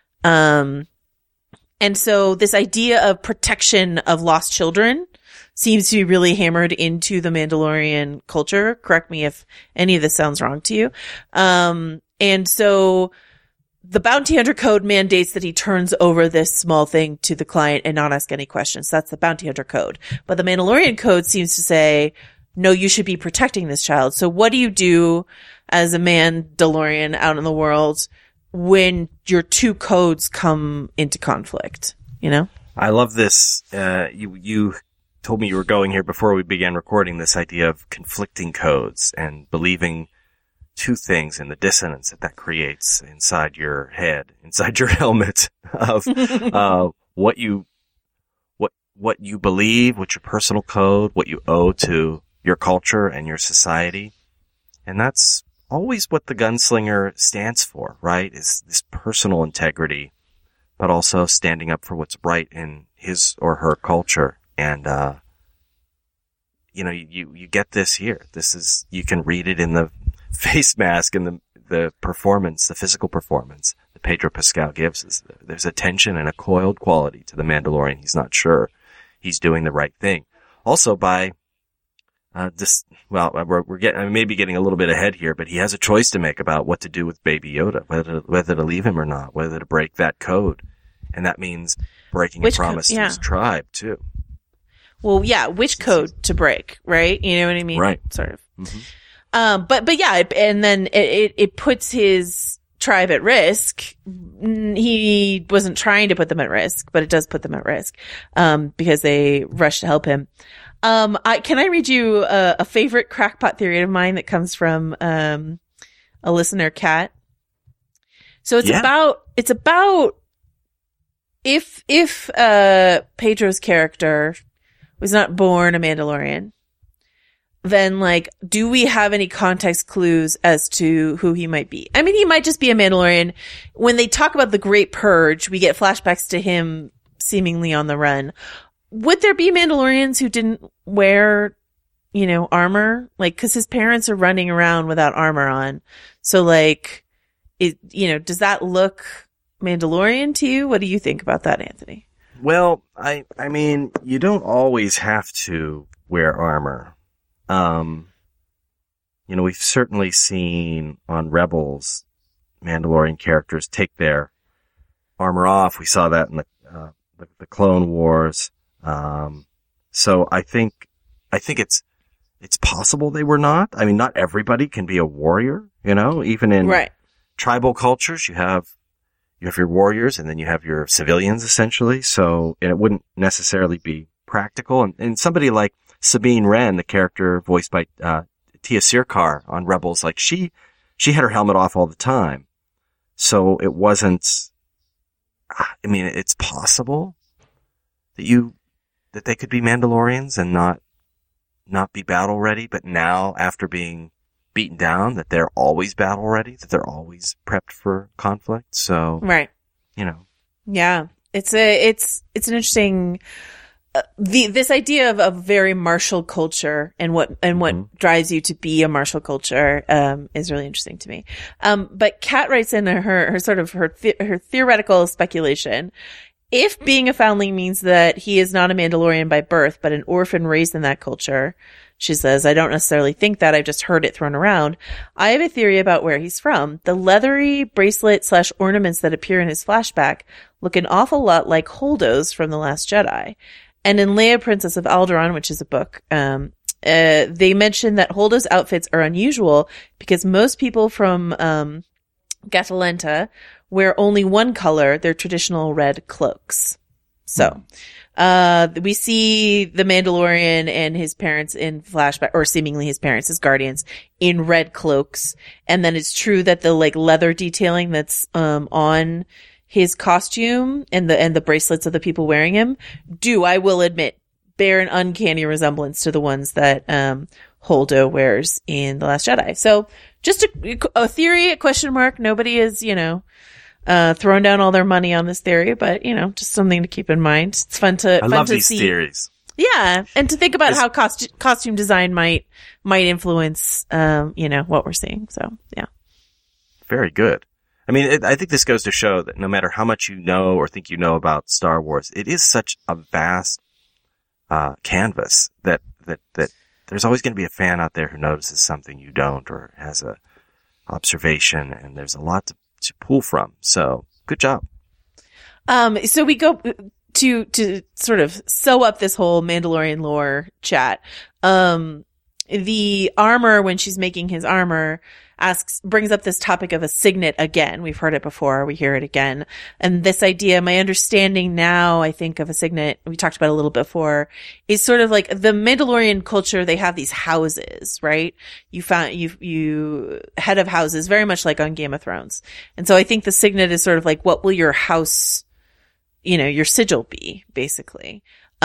Um, and so this idea of protection of lost children seems to be really hammered into the Mandalorian culture. Correct me if any of this sounds wrong to you. Um, and so the bounty hunter code mandates that he turns over this small thing to the client and not ask any questions. That's the bounty hunter code. But the Mandalorian code seems to say, no, you should be protecting this child. So what do you do as a Mandalorian out in the world when your two codes come into conflict? You know? I love this. Uh, you, you told me you were going here before we began recording, this idea of conflicting codes and believing two things and the dissonance that that creates inside your head, inside your helmet of, uh, what you, what, what you believe, what's your personal code, what you owe to your culture and your society. And that's always what the gunslinger stands for, right? Is this personal integrity, but also standing up for what's right in his or her culture. And, uh, you know, you, you get this here. This is, you can read it in the face mask and the, the performance, the physical performance that Pedro Pascal gives us. There's a tension and a coiled quality to the Mandalorian. He's not sure he's doing the right thing. Also by, Uh, this, well, we're, we're getting, I may be getting a little bit ahead here, but he has a choice to make about what to do with Baby Yoda, whether, whether to leave him or not, whether to break that code. And that means breaking Which a promise co- yeah. to his tribe, too. Well, yeah, which code to break, right? You know what I mean? Right. Sort of. Mm-hmm. Um, but, but yeah, and then it, it, it puts his tribe at risk. He wasn't trying to put them at risk, but it does put them at risk, um, because they rush to help him. Um, I, can I read you a, a favorite crackpot theory of mine that comes from, um, a listener, Kat? So it's Yeah. about, it's about if, if, uh, Pedro's character was not born a Mandalorian, then like, do we have any context clues as to who he might be? I mean, he might just be a Mandalorian. When they talk about the Great Purge, we get flashbacks to him seemingly on the run. Would there be Mandalorians who didn't wear, you know, armor? Like, cause his parents are running around without armor on. So like, it, you know, does that look Mandalorian to you? What do you think about that, Anthony? Well, I, I mean, you don't always have to wear armor. Um, you know, we've certainly seen on Rebels, Mandalorian characters take their armor off. We saw that in the, uh, the, the Clone Wars. Um, so I think, I think it's, it's possible they were not. I mean, not everybody can be a warrior, you know, even in Right. tribal cultures, you have, you have your warriors and then you have your civilians essentially. So, and it wouldn't necessarily be practical. And, and somebody like Sabine Wren, the character voiced by, uh, Tia Sircar on Rebels, like she, she had her helmet off all the time. So it wasn't, I mean, it's possible that you, that they could be Mandalorians and not, not be battle ready, but now after being beaten down, that they're always battle ready, that they're always prepped for conflict. So, Right. you know, Yeah. It's a, it's, it's an interesting, uh, the, this idea of a very martial culture and what, and what Mhm. drives you to be a martial culture, um, is really interesting to me. Um, but Kat writes in her, her sort of her, the, her theoretical speculation. If being a foundling means that he is not a Mandalorian by birth, but an orphan raised in that culture, she says, I don't necessarily think that. I've just heard it thrown around. I have a theory about where he's from. The leathery bracelet slash ornaments that appear in his flashback look an awful lot like Holdo's from The Last Jedi. And in Leia, Princess of Alderaan, which is a book, um, uh, they mention that Holdo's outfits are unusual because most people from, um, Gatalenta wear only one color, their traditional red cloaks. So, uh, we see the Mandalorian and his parents in flashback, or seemingly his parents, his guardians, in red cloaks. And then it's true that the, like, leather detailing that's, um, on his costume and the, and the bracelets of the people wearing him do, I will admit, bear an uncanny resemblance to the ones that, um, Holdo wears in The Last Jedi. So, just a, a theory, a question mark. Nobody is, you know, uh, throwing down all their money on this theory, but, you know, just something to keep in mind. It's fun to, I fun love to these see. theories. Yeah. And to think about It's- how cost- costume design might, might influence, um, you know, what we're seeing. So, yeah. Very good. I mean, it, I think this goes to show that no matter how much you know or think you know about Star Wars, it is such a vast, uh, canvas that, that, that there's always going to be a fan out there who notices something you don't or has a observation, and there's a lot to, to pull from. So, good job. Um, so we go to, to sort of sew up this whole Mandalorian lore chat. Um, the armor, when she's making his armor, asks, brings up this topic of a signet again. We've heard it before. We hear it again. And this idea, my understanding now, I think of a signet, we talked about it a little before, is sort of like the Mandalorian culture. They have these houses, right? You found, you, you, head of houses, very much like on Game of Thrones. And so I think the signet is sort of like, what will your house, you know, your sigil be, basically.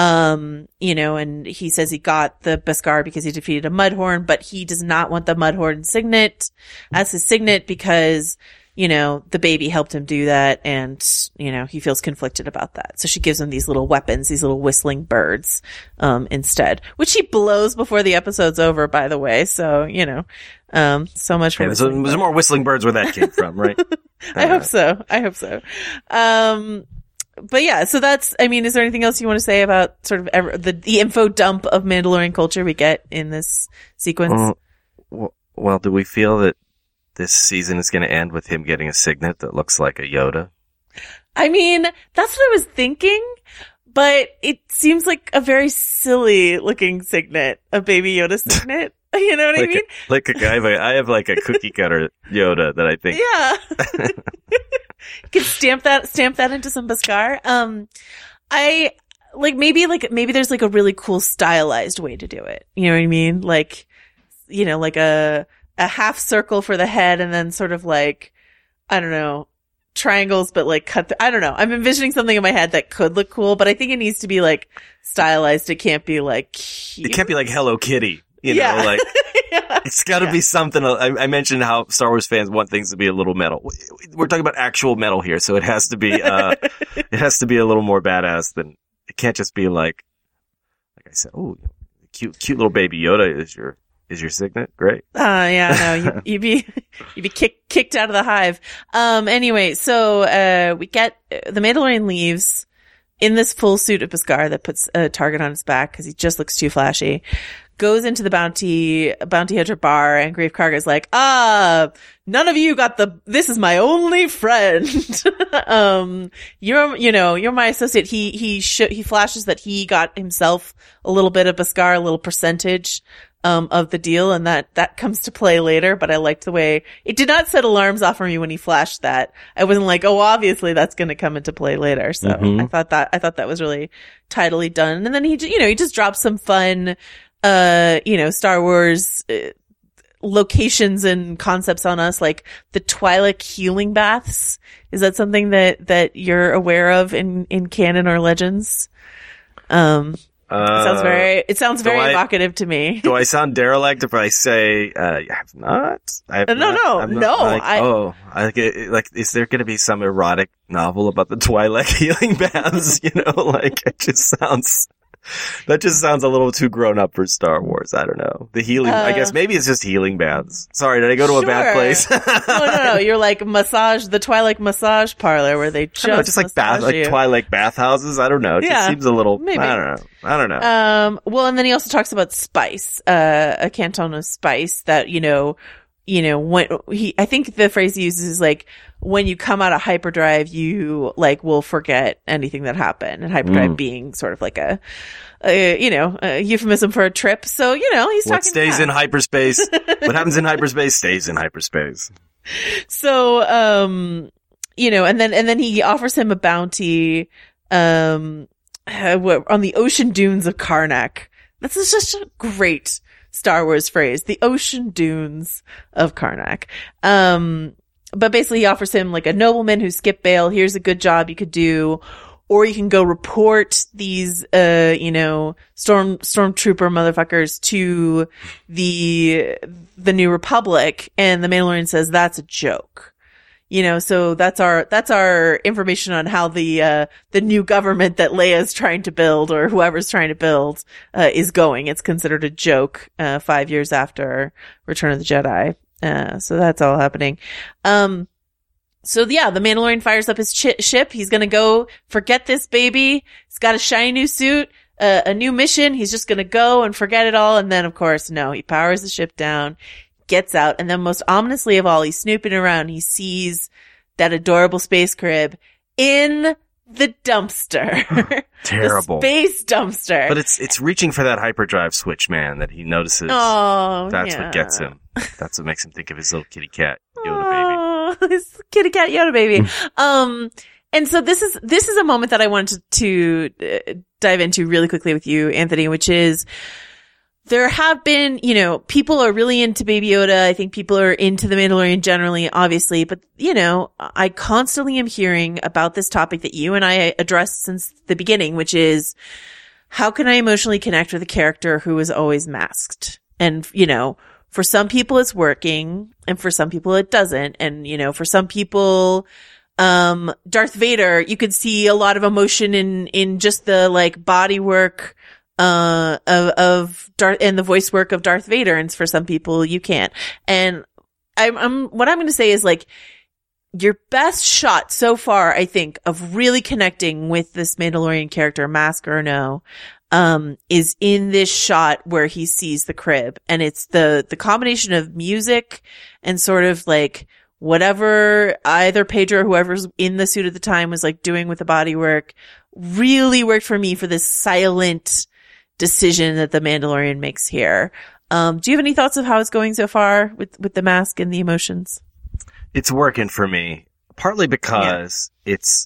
Um, you know, and he says he got the Beskar because he defeated a Mudhorn, but he does not want the Mudhorn signet as his signet because, you know, the baby helped him do that, and, you know, he feels conflicted about that. So she gives him these little weapons, these little whistling birds, um, instead, which he blows before the episode's over, by the way. So, you know, um, so much for Yeah, there's, whistling there's birds. more whistling birds where that came from, right? I hope so. I hope so. Um, but yeah, so that's, I mean, is there anything else you want to say about sort of ever, the, the info dump of Mandalorian culture we get in this sequence? Uh, well, well, do we feel that this season is going to end with him getting a signet that looks like a Yoda? I mean, that's what I was thinking, but it seems like a very silly looking signet, a Baby Yoda signet. You know what like I mean? A, like a guy, I have like a cookie cutter Yoda that I think. Yeah. You can stamp that, stamp that into some Beskar. Um, I, like, maybe, like, maybe there's like a really cool stylized way to do it. You know what I mean? Like, you know, like a, a half circle for the head and then sort of like, I don't know, triangles, but like cut, th- I don't know. I'm envisioning something in my head that could look cool, but I think it needs to be like stylized. It can't be like cute. It can't be like Hello Kitty. You Yeah. know, like, Yeah. it's gotta be something. I, I mentioned how Star Wars fans want things to be a little metal. We're talking about actual metal here, so it has to be, uh, it has to be a little more badass than, it can't just be like, like I said, oh, cute, cute little Baby Yoda is your, is your signet. Great. Uh, yeah, no, you, you'd be, you'd be kicked, kicked out of the hive. Um, anyway, so, uh, we get, the Mandalorian leaves in this full suit of Beskar that puts a target on his back because he just looks too flashy. goes into the bounty bounty hunter bar, and Greef Karga's like, ah, none of you got the, this is my only friend. um, you're, you know, you're my associate. He, he sh- he flashes that he got himself a little bit of Beskar, a little percentage, um, of the deal. And that, that comes to play later, but I liked the way it did not set alarms off for me when he flashed that. I wasn't like, oh, obviously that's going to come into play later. So Mm-hmm. I thought that, I thought that was really tidily done. And then he, you know, he just dropped some fun, uh, you know, Star Wars, uh, locations and concepts on us, like the Twi'lek healing baths. Is that something that, that you're aware of in, in canon or legends? Um, Uh, it sounds very, it sounds very I, evocative to me. Do I sound derelict if I say, uh, I have not? I have no, not, no, I'm no. not, like, I, oh, I, like, is there going to be some erotic novel about the Twi'lek healing baths? You know, like, it just sounds, that just sounds a little too grown up for Star Wars. I don't know. The healing, uh, I guess maybe it's just healing baths. Sorry, did I go to sure. a bad place? no, no, no. You're like massage, the Twi'lek massage parlor where they just, I don't know, just like bath, like you. Twi'lek bathhouses. I don't know. It yeah, just seems a little, maybe. I don't know. I don't know. Um, well, and then he also talks about spice, uh, a canton of spice that, you know, you know, when he, I think the phrase he uses is like, when you come out of hyperdrive, you like will forget anything that happened, and hyperdrive Mm. being sort of like a, a, you know, a euphemism for a trip. So, you know, he's what talking stays that. in hyperspace, what happens in hyperspace stays in hyperspace. So, um, you know, and then, and then he offers him a bounty, um, uh, what, on the ocean dunes of Karnak. This is just a great Star Wars phrase. The ocean dunes of Karnak. Um, but basically he offers him like a nobleman who skipped bail. Here's a good job you could do. Or you can go report these, uh, you know, storm, stormtrooper motherfuckers to the, the New Republic. And the Mandalorian says that's a joke. You know, so that's our, that's our information on how the, uh, the new government that Leia's trying to build, or whoever's trying to build, uh, is going. It's considered a joke, uh, five years after Return of the Jedi. Uh, so that's all happening. Um, so yeah, the Mandalorian fires up his ch- ship. He's gonna go forget this baby. He's got a shiny new suit, uh, a new mission. He's just gonna go and forget it all. And then of course, no, he powers the ship down, gets out, and then most ominously of all, he's snooping around. He sees that adorable space crib in the dumpster. Terrible. The space dumpster. But it's it's reaching for that hyperdrive switch, man, that he notices. Oh, That's yeah. what gets him. That's what makes him think of his little kitty cat, Yoda baby. Oh, his kitty cat Yoda baby. um, and so this is, this is a moment that I wanted to, to uh, dive into really quickly with you, Anthony, which is, there have been, you know, people are really into Baby Yoda. I think people are into The Mandalorian generally, obviously, but you know, I constantly am hearing about this topic that you and I addressed since the beginning, which is, how can I emotionally connect with a character who is always masked? And, you know, for some people it's working, and for some people it doesn't. And, you know, for some people, um, Darth Vader, you could see a lot of emotion in, in just the like body work, uh, of, of Darth and the voice work of Darth Vader. And for some people you can't. And I'm, I'm, what I'm going to say is like, your best shot so far, I think, of really connecting with this Mandalorian character, mask or no, um, is in this shot where he sees the crib. And it's the, the combination of music and sort of like whatever either Pedro or whoever's in the suit at the time was like doing with the body work really worked for me for this silent decision that the Mandalorian makes here. Um, do you have any thoughts of how it's going so far with, with the mask and the emotions? It's working for me, partly because yeah. it's,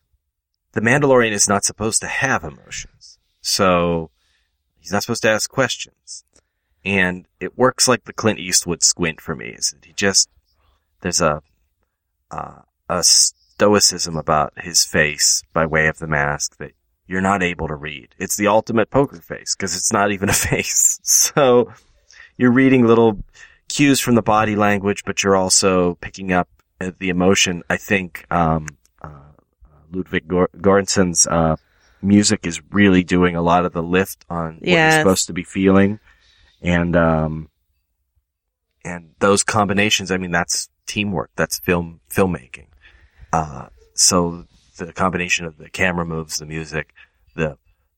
the Mandalorian is not supposed to have emotions. So he's not supposed to ask questions. And it works like the Clint Eastwood squint for me. Is that he just, there's a, uh, a stoicism about his face by way of the mask that you're not able to read. It's the ultimate poker face because it's not even a face. So you're reading little cues from the body language, but you're also picking up the emotion. I think, um, uh, Ludwig Gor- Göransson's, uh, music is really doing a lot of the lift on what yes. you're supposed to be feeling. And, um, and those combinations, I mean, that's teamwork. That's film, filmmaking. Uh, so the combination of the camera moves, the music, the,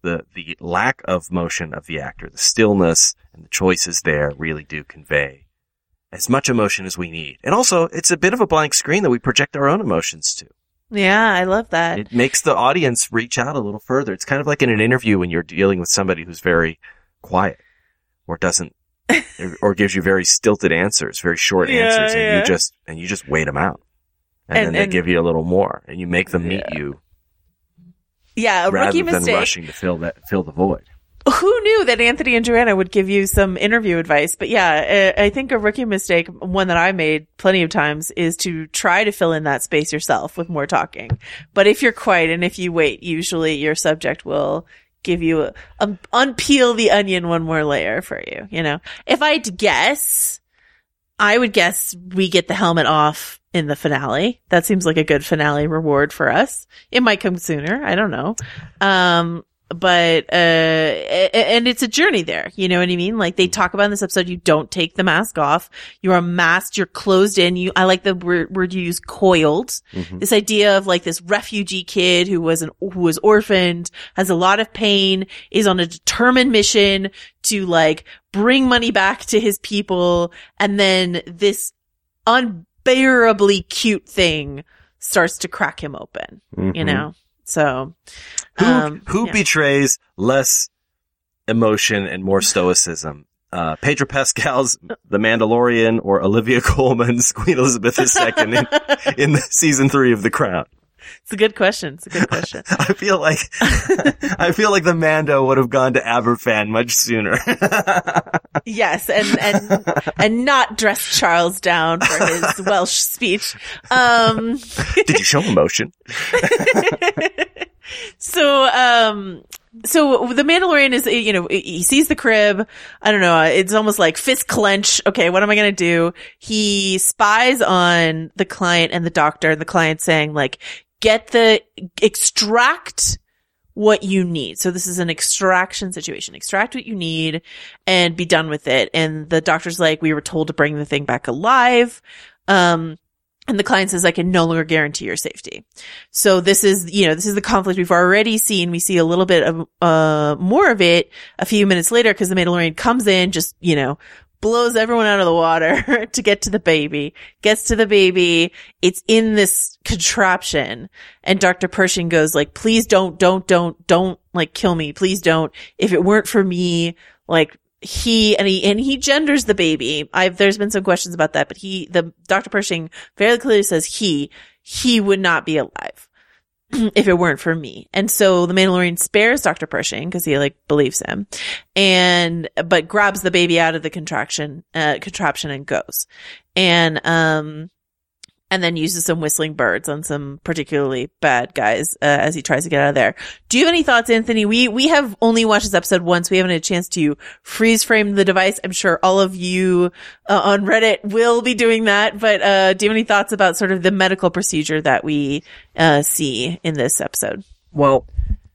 the, the lack of motion of the actor, the stillness and the choices there really do convey as much emotion as we need. And also, it's a bit of a blank screen that we project our own emotions to. Yeah, I love that. It makes the audience reach out a little further. It's kind of like in an interview when you're dealing with somebody who's very quiet or doesn't, or gives you very stilted answers, very short Yeah, answers, and yeah. you just, and you just wait them out. And, And- then they and- give you a little more and you make them meet you Yeah, a rather rookie than mistake. rushing to fill that, fill the void. Who knew that Anthony and Joanna would give you some interview advice? But yeah, I I think a rookie mistake, one that I made plenty of times, is to try to fill in that space yourself with more talking. But if you're quiet and if you wait, usually your subject will give you a, a unpeel the onion one more layer for you, you know? If I had to guess, I would guess we get the helmet off in the finale. That seems like a good finale reward for us. It might come sooner. I don't know. Um, but, uh, and it's a journey there. You know what I mean? Like they talk about in this episode, you don't take the mask off. You're unmasked. You're closed in. You, I like the word, word you use, coiled. Mm-hmm. This idea of like this refugee kid who was an, who was orphaned, has a lot of pain, is on a determined mission to like bring money back to his people. And then this unbearably cute thing starts to crack him open, Mm-hmm. you know? So, Who, um, who yeah. betrays less emotion and more stoicism? Uh, Pedro Pascal's The Mandalorian or Olivia Colman's Queen Elizabeth the Second in, in the season three of The Crown? It's a good question. It's a good question. I feel like, I feel like the Mando would have gone to Aberfan much sooner. Yes, and and and not dress Charles down for his Welsh speech. Um, Did you show emotion? so, um, so the Mandalorian is, you know, he sees the crib. I don't know. It's almost like fist clench. Okay, what am I going to do? He spies on the client and the doctor, and the client saying like, get the, extract what you need. So this is an extraction situation. Extract what you need and be done with it. And the doctor's like, we were told to bring the thing back alive. Um, and the client says, I can no longer guarantee your safety. So this is, you know, this is the conflict we've already seen. We see a little bit of, uh, more of it a few minutes later because the Mandalorian comes in, just, you know, blows everyone out of the water to get to the baby, gets to the baby. It's in this contraption. And Doctor Pershing goes like, please don't, don't, don't, don't like kill me. Please don't. If it weren't for me, like he, and he, and he genders the baby. I've, there's been some questions about that, but he, the Doctor Pershing very clearly says he, he would not be alive if it weren't for me. And so the Mandalorian spares Doctor Pershing because he like believes him and, but grabs the baby out of the contraction, uh, contraption and goes. And, um, and then uses some whistling birds on some particularly bad guys, uh, as he tries to get out of there. Do you have any thoughts, Anthony? We, we have only watched this episode once. We haven't had a chance to freeze frame the device. I'm sure all of you, uh, on Reddit will be doing that. But, uh, do you have any thoughts about sort of the medical procedure that we, uh, see in this episode? Well,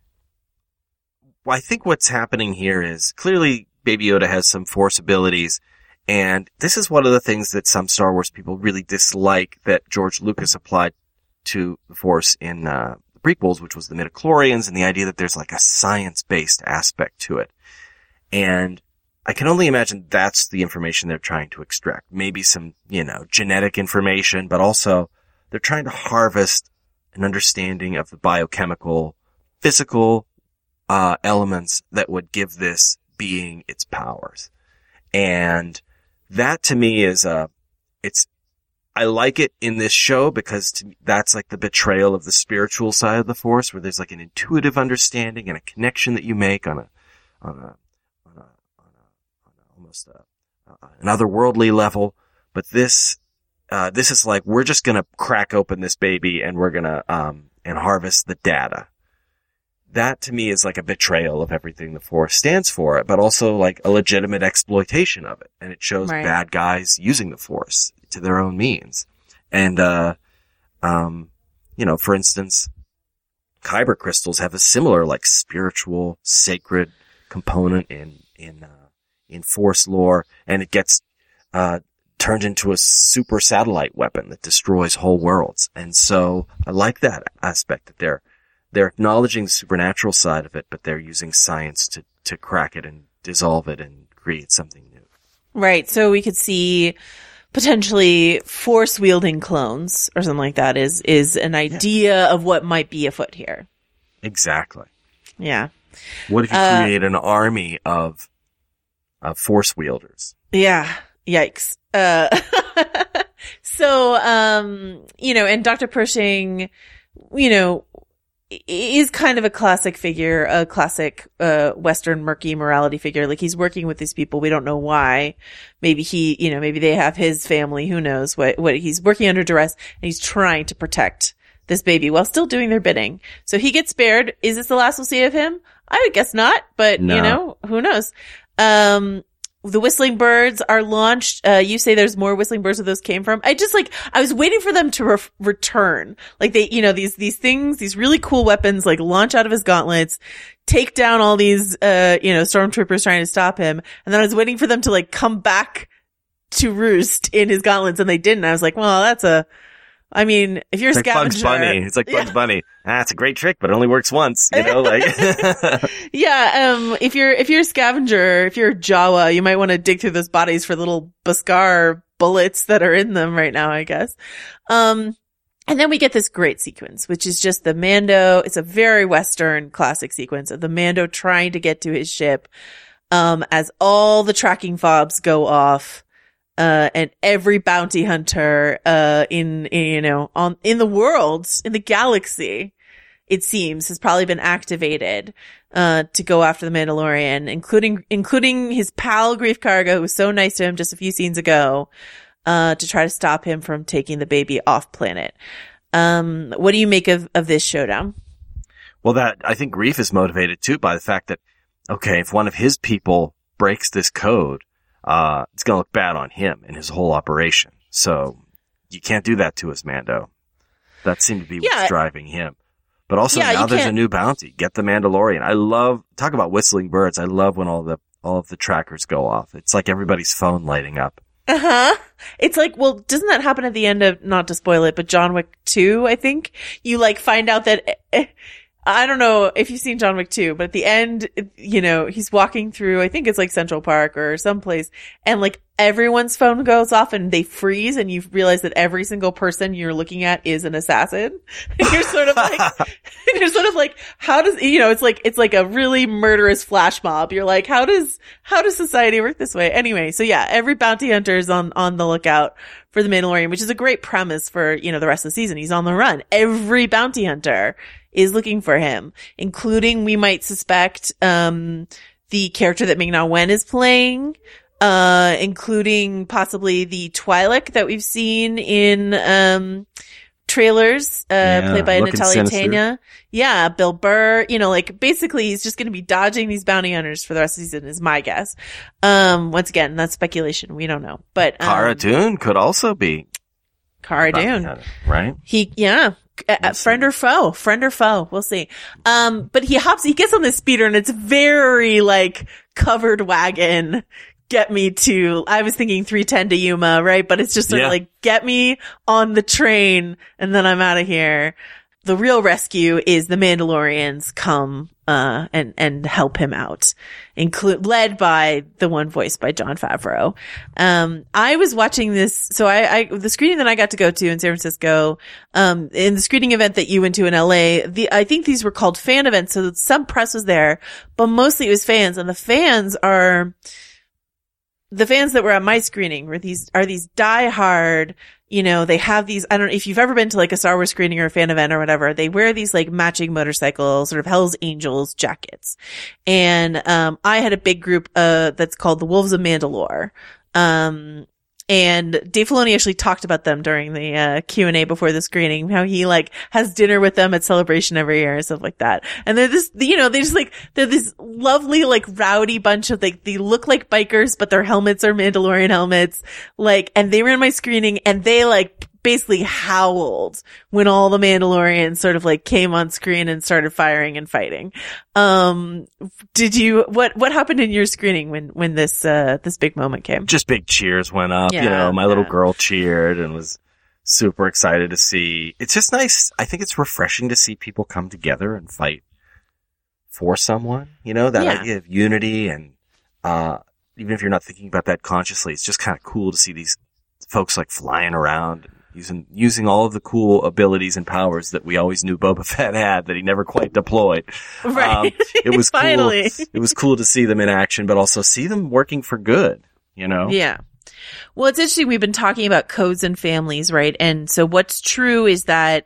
I think what's happening here is clearly Baby Yoda has some Force abilities. And this is one of the things that some Star Wars people really dislike that George Lucas applied to the Force in uh, the prequels, which was the midichlorians and the idea that there's like a science-based aspect to it. And I can only imagine that's the information they're trying to extract. Maybe some, you know, genetic information, but also they're trying to harvest an understanding of the biochemical, physical uh elements that would give this being its powers. And that to me is, uh, it's, I like it in this show because to me, that's like the betrayal of the spiritual side of the Force where there's like an intuitive understanding and a connection that you make on a, on a, on a, on a, on a almost a, uh, an otherworldly level. But this, uh, this is like, we're just gonna crack open this baby and we're gonna, um, and harvest the data. That to me is like a betrayal of everything the Force stands for, but also like a legitimate exploitation of it. And it shows Right. bad guys using the Force to their own means. And, uh, um, you know, for instance, kyber crystals have a similar like spiritual, sacred component in, in, uh, in Force lore. And it gets, uh, turned into a super satellite weapon that destroys whole worlds. And so I like that aspect that they're, they're acknowledging the supernatural side of it, but they're using science to, to crack it and dissolve it and create something new. Right. So we could see potentially force wielding clones or something like that is, is an idea yeah. of what might be afoot here. Exactly. Yeah. What if you uh, create an army of, of force wielders? Yeah. Yikes. Uh, so, um, you know, and Doctor Pershing, you know, is kind of a classic figure, a classic, uh, Western murky morality figure. Like he's working with these people. We don't know why. Maybe he, you know, maybe they have his family. Who knows what, what he's working under duress and he's trying to protect this baby while still doing their bidding. So he gets spared. Is this the last we'll see of him? I would guess not, but no. you know, who knows? Um, the Whistling Birds are launched. Uh, you say there's more Whistling Birds where those came from. I just like, I was waiting for them to re- return. Like they, you know, these, these things, these really cool weapons, like launch out of his gauntlets, take down all these, uh, you know, stormtroopers trying to stop him. And then I was waiting for them to like come back to roost in his gauntlets and they didn't. I was like, well, that's a, I mean, if you're a it's scavenger. Like Bugs Bunny. It's like Bugs yeah. Bunny. Ah, it's a great trick, but it only works once, you know, like. yeah, um, if you're, if you're a scavenger, if you're a Jawa, you might want to dig through those bodies for little Beskar bullets that are in them right now, I guess. Um, and then we get this great sequence, which is just the Mando. It's a very Western classic sequence of the Mando trying to get to his ship, um, as all the tracking fobs go off. Uh, and every bounty hunter, uh, in, in, you know, on, in the world, in the galaxy, it seems, has probably been activated, uh, to go after the Mandalorian, including, including his pal Grief Karga, who was so nice to him just a few scenes ago, uh, to try to stop him from taking the baby off planet. Um, what do you make of, of this showdown? Well, that, I think Grief is motivated too by the fact that, okay, if one of his people breaks this code, Uh, it's going to look bad on him and his whole operation. So you can't do that to us, Mando. That seemed to be yeah. what's driving him. But also yeah, now there's can't... a new bounty. Get the Mandalorian. I love, talk about Whistling Birds. I love when all the, all of the trackers go off. It's like everybody's phone lighting up. Uh huh. It's like, well, doesn't that happen at the end of, not to spoil it, but John Wick two, I think? You like find out that, eh, I don't know if you've seen John Wick two, but at the end, you know, he's walking through, I think it's like Central Park or someplace, and like everyone's phone goes off and they freeze and you realize that every single person you're looking at is an assassin. And you're sort of like, you're sort of like, how does, you know, it's like, it's like a really murderous flash mob. You're like, how does, how does society work this way? Anyway, so yeah, every bounty hunter is on, on the lookout for the Mandalorian, which is a great premise for, you know, the rest of the season. He's on the run. Every bounty hunter is looking for him, including, we might suspect, um, the character that Ming-Na Wen is playing, uh, including possibly the Twi'lek that we've seen in, um, trailers, uh, yeah, played by Natalia sinister. Tena. Yeah, Bill Burr, you know, like basically he's just going to be dodging these bounty hunters for the rest of the season is my guess. Um, once again, that's speculation. We don't know, but, um, Cara Dune could also be. Cara Dune. Hunter, right? He, yeah. Uh, friend or foe, friend or foe. We'll see. Um, but he hops, he gets on this speeder and it's very like covered wagon. Get me to, I was thinking three ten to Yuma, right? But it's just sort yeah. of like, get me on the train and then I'm out of here. The real rescue is the Mandalorians come, uh, and, and help him out, include, led by the one voiced by Jon Favreau. Um, I was watching this, so I, I, the screening that I got to go to in San Francisco, um, in the screening event that you went to in L A, the, I think these were called fan events, so some press was there, but mostly it was fans, and the fans are, the fans that were at my screening were these, are these diehard, you know, they have these, I don't know if you've ever been to like a Star Wars screening or a fan event or whatever, they wear these like matching motorcycle, sort of Hell's Angels jackets. And, um, I had a big group, uh, that's called the Wolves of Mandalore. Um, and Dave Filoni actually talked about them during the, uh, Q and A before the screening, how he like has dinner with them at Celebration every year and stuff like that. And they're this, you know, they just like, they're this lovely, like rowdy bunch of like, they look like bikers, but their helmets are Mandalorian helmets. Like, and they were in my screening and they like, basically howled when all the Mandalorians sort of like came on screen and started firing and fighting. Um, did you, what, what happened in your screening when, when this, uh, this big moment came? Just big cheers went up, yeah, you know, my yeah. little girl cheered and was super excited to see. It's just nice. I think it's refreshing to see people come together and fight for someone. You know, that Yeah. idea of unity, and uh even if you're not thinking about that consciously, it's just kind of cool to see these folks like flying around, using using all of the cool abilities and powers that we always knew Boba Fett had that he never quite deployed. Right. Um, it was Finally. cool. It was cool to see them in action, but also see them working for good. You know. Yeah. Well, it's interesting. We've been talking about codes and families, right? And so what's true is that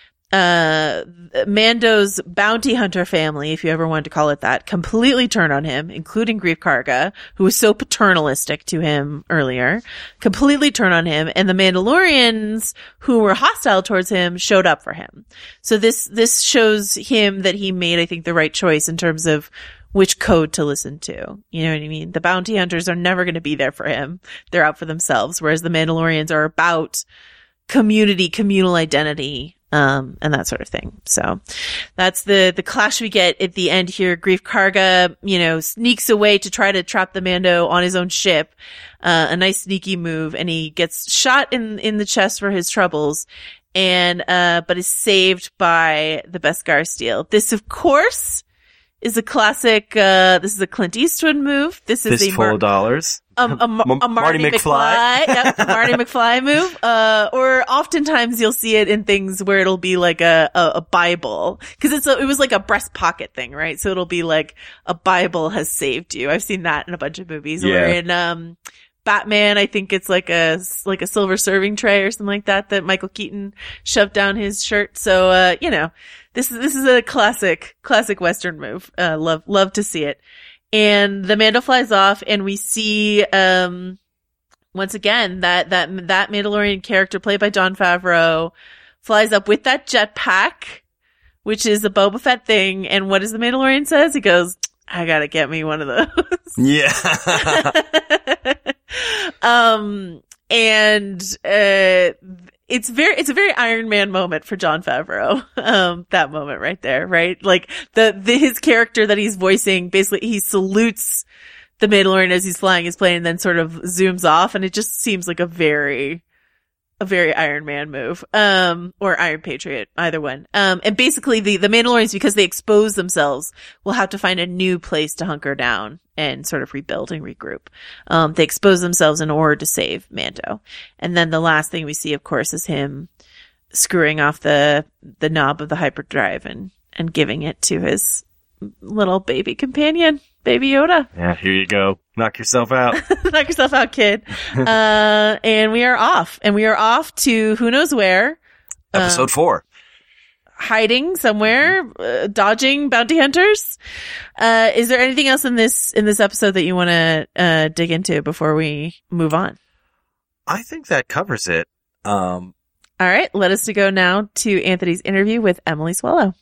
uh Mando's bounty hunter family, if you ever wanted to call it that, completely turned on him, including Greef Karga, who was so paternalistic to him earlier, completely turned on him, and the Mandalorians who were hostile towards him showed up for him. So this this shows him that he made, I think, the right choice in terms of which code to listen to. You know what I mean? The bounty hunters are never going to be there for him. They're out for themselves, whereas the Mandalorians are about community, communal identity, um, and that sort of thing. So that's the, the clash we get at the end here. Greef Karga, you know, sneaks away to try to trap the Mando on his own ship. Uh, a nice sneaky move, and he gets shot in, in the chest for his troubles, and, uh, but is saved by the Beskar steel. This, of course, is a classic, uh, this is a Clint Eastwood move. This is Fistful a Mar- of dollars. Um, a, a, a Marty, Marty McFly, McFly. yep, a Marty McFly move. Uh, or oftentimes you'll see it in things where it'll be like a, a, a Bible. Cause it's a, it was like a breast pocket thing, right? So it'll be like a Bible has saved you. I've seen that in a bunch of movies. Yeah. Or in, um, Batman, I think it's like a, like a silver serving tray or something like that that Michael Keaton shoved down his shirt. So, uh, you know, this is, this is a classic, classic Western move. Uh, love, love to see it. And the Mando flies off, and we see, um, once again, that, that, that Mandalorian character played by Jon Favreau flies up with that jetpack, which is a Boba Fett thing. And what does the Mandalorian says? He goes, I gotta get me one of those. Yeah. um, and, uh, it's very, it's a very Iron Man moment for Jon Favreau. Um, that moment right there, right? Like the, the, his character that he's voicing, basically he salutes the Mandalorian as he's flying his plane and then sort of zooms off. And it just seems like a very, a very Iron Man move. Um, or Iron Patriot, either one. Um, and basically the, the Mandalorians, because they expose themselves, will have to find a new place to hunker down and sort of rebuild and regroup. Um, they expose themselves in order to save Mando. And then the last thing we see, of course, is him screwing off the, the knob of the hyperdrive and, and giving it to his little baby companion, Baby Yoda. Yeah, here you go. Knock yourself out. Knock yourself out, kid. uh, and we are off. And we are off to who knows where. Episode um, four. Hiding somewhere, uh, dodging bounty hunters. Uh, is there anything else in this, in this episode that you want to, uh, dig into before we move on? I think that covers it. Um, All right. Let us to go now to Anthony's interview with Emily Swallow.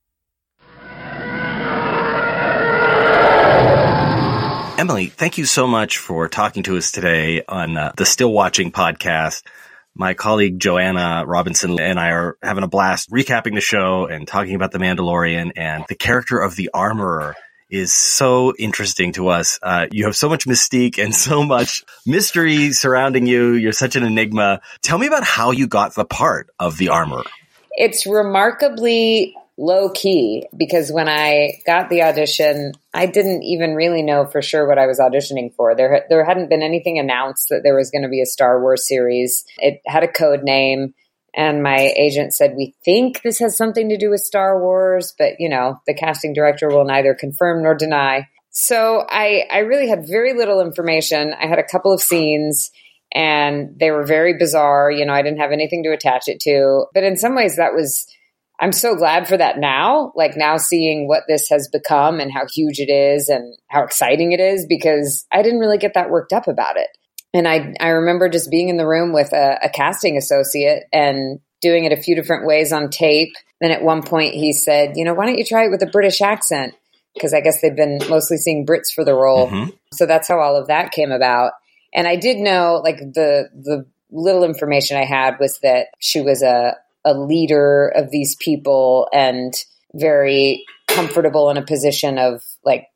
Emily, thank you so much for talking to us today on uh, the Still Watching podcast. My colleague Joanna Robinson and I are having a blast recapping the show and talking about The Mandalorian, and the character of the Armorer is so interesting to us. Uh, you have so much mystique and so much mystery surrounding you. You're such an enigma. Tell me about how you got the part of the Armorer. It's remarkably low key, because when I got the audition, I didn't even really know for sure what I was auditioning for. There, there hadn't been anything announced that there was going to be a Star Wars series. It had a code name, and my agent said, we think this has something to do with Star Wars, but you know, the casting director will neither confirm nor deny. So I, I really had very little information. I had a couple of scenes, and they were very bizarre. You know, I didn't have anything to attach it to, but in some ways that was, I'm so glad for that now, like now seeing what this has become and how huge it is and how exciting it is, because I didn't really get that worked up about it. And I, I remember just being in the room with a, a casting associate and doing it a few different ways on tape. Then at one point he said, you know, why don't you try it with a British accent? Because I guess they'd been mostly seeing Brits for the role. Mm-hmm. So that's how all of that came about. And I did know, like the, the little information I had was that she was a, a leader of these people and very comfortable in a position of like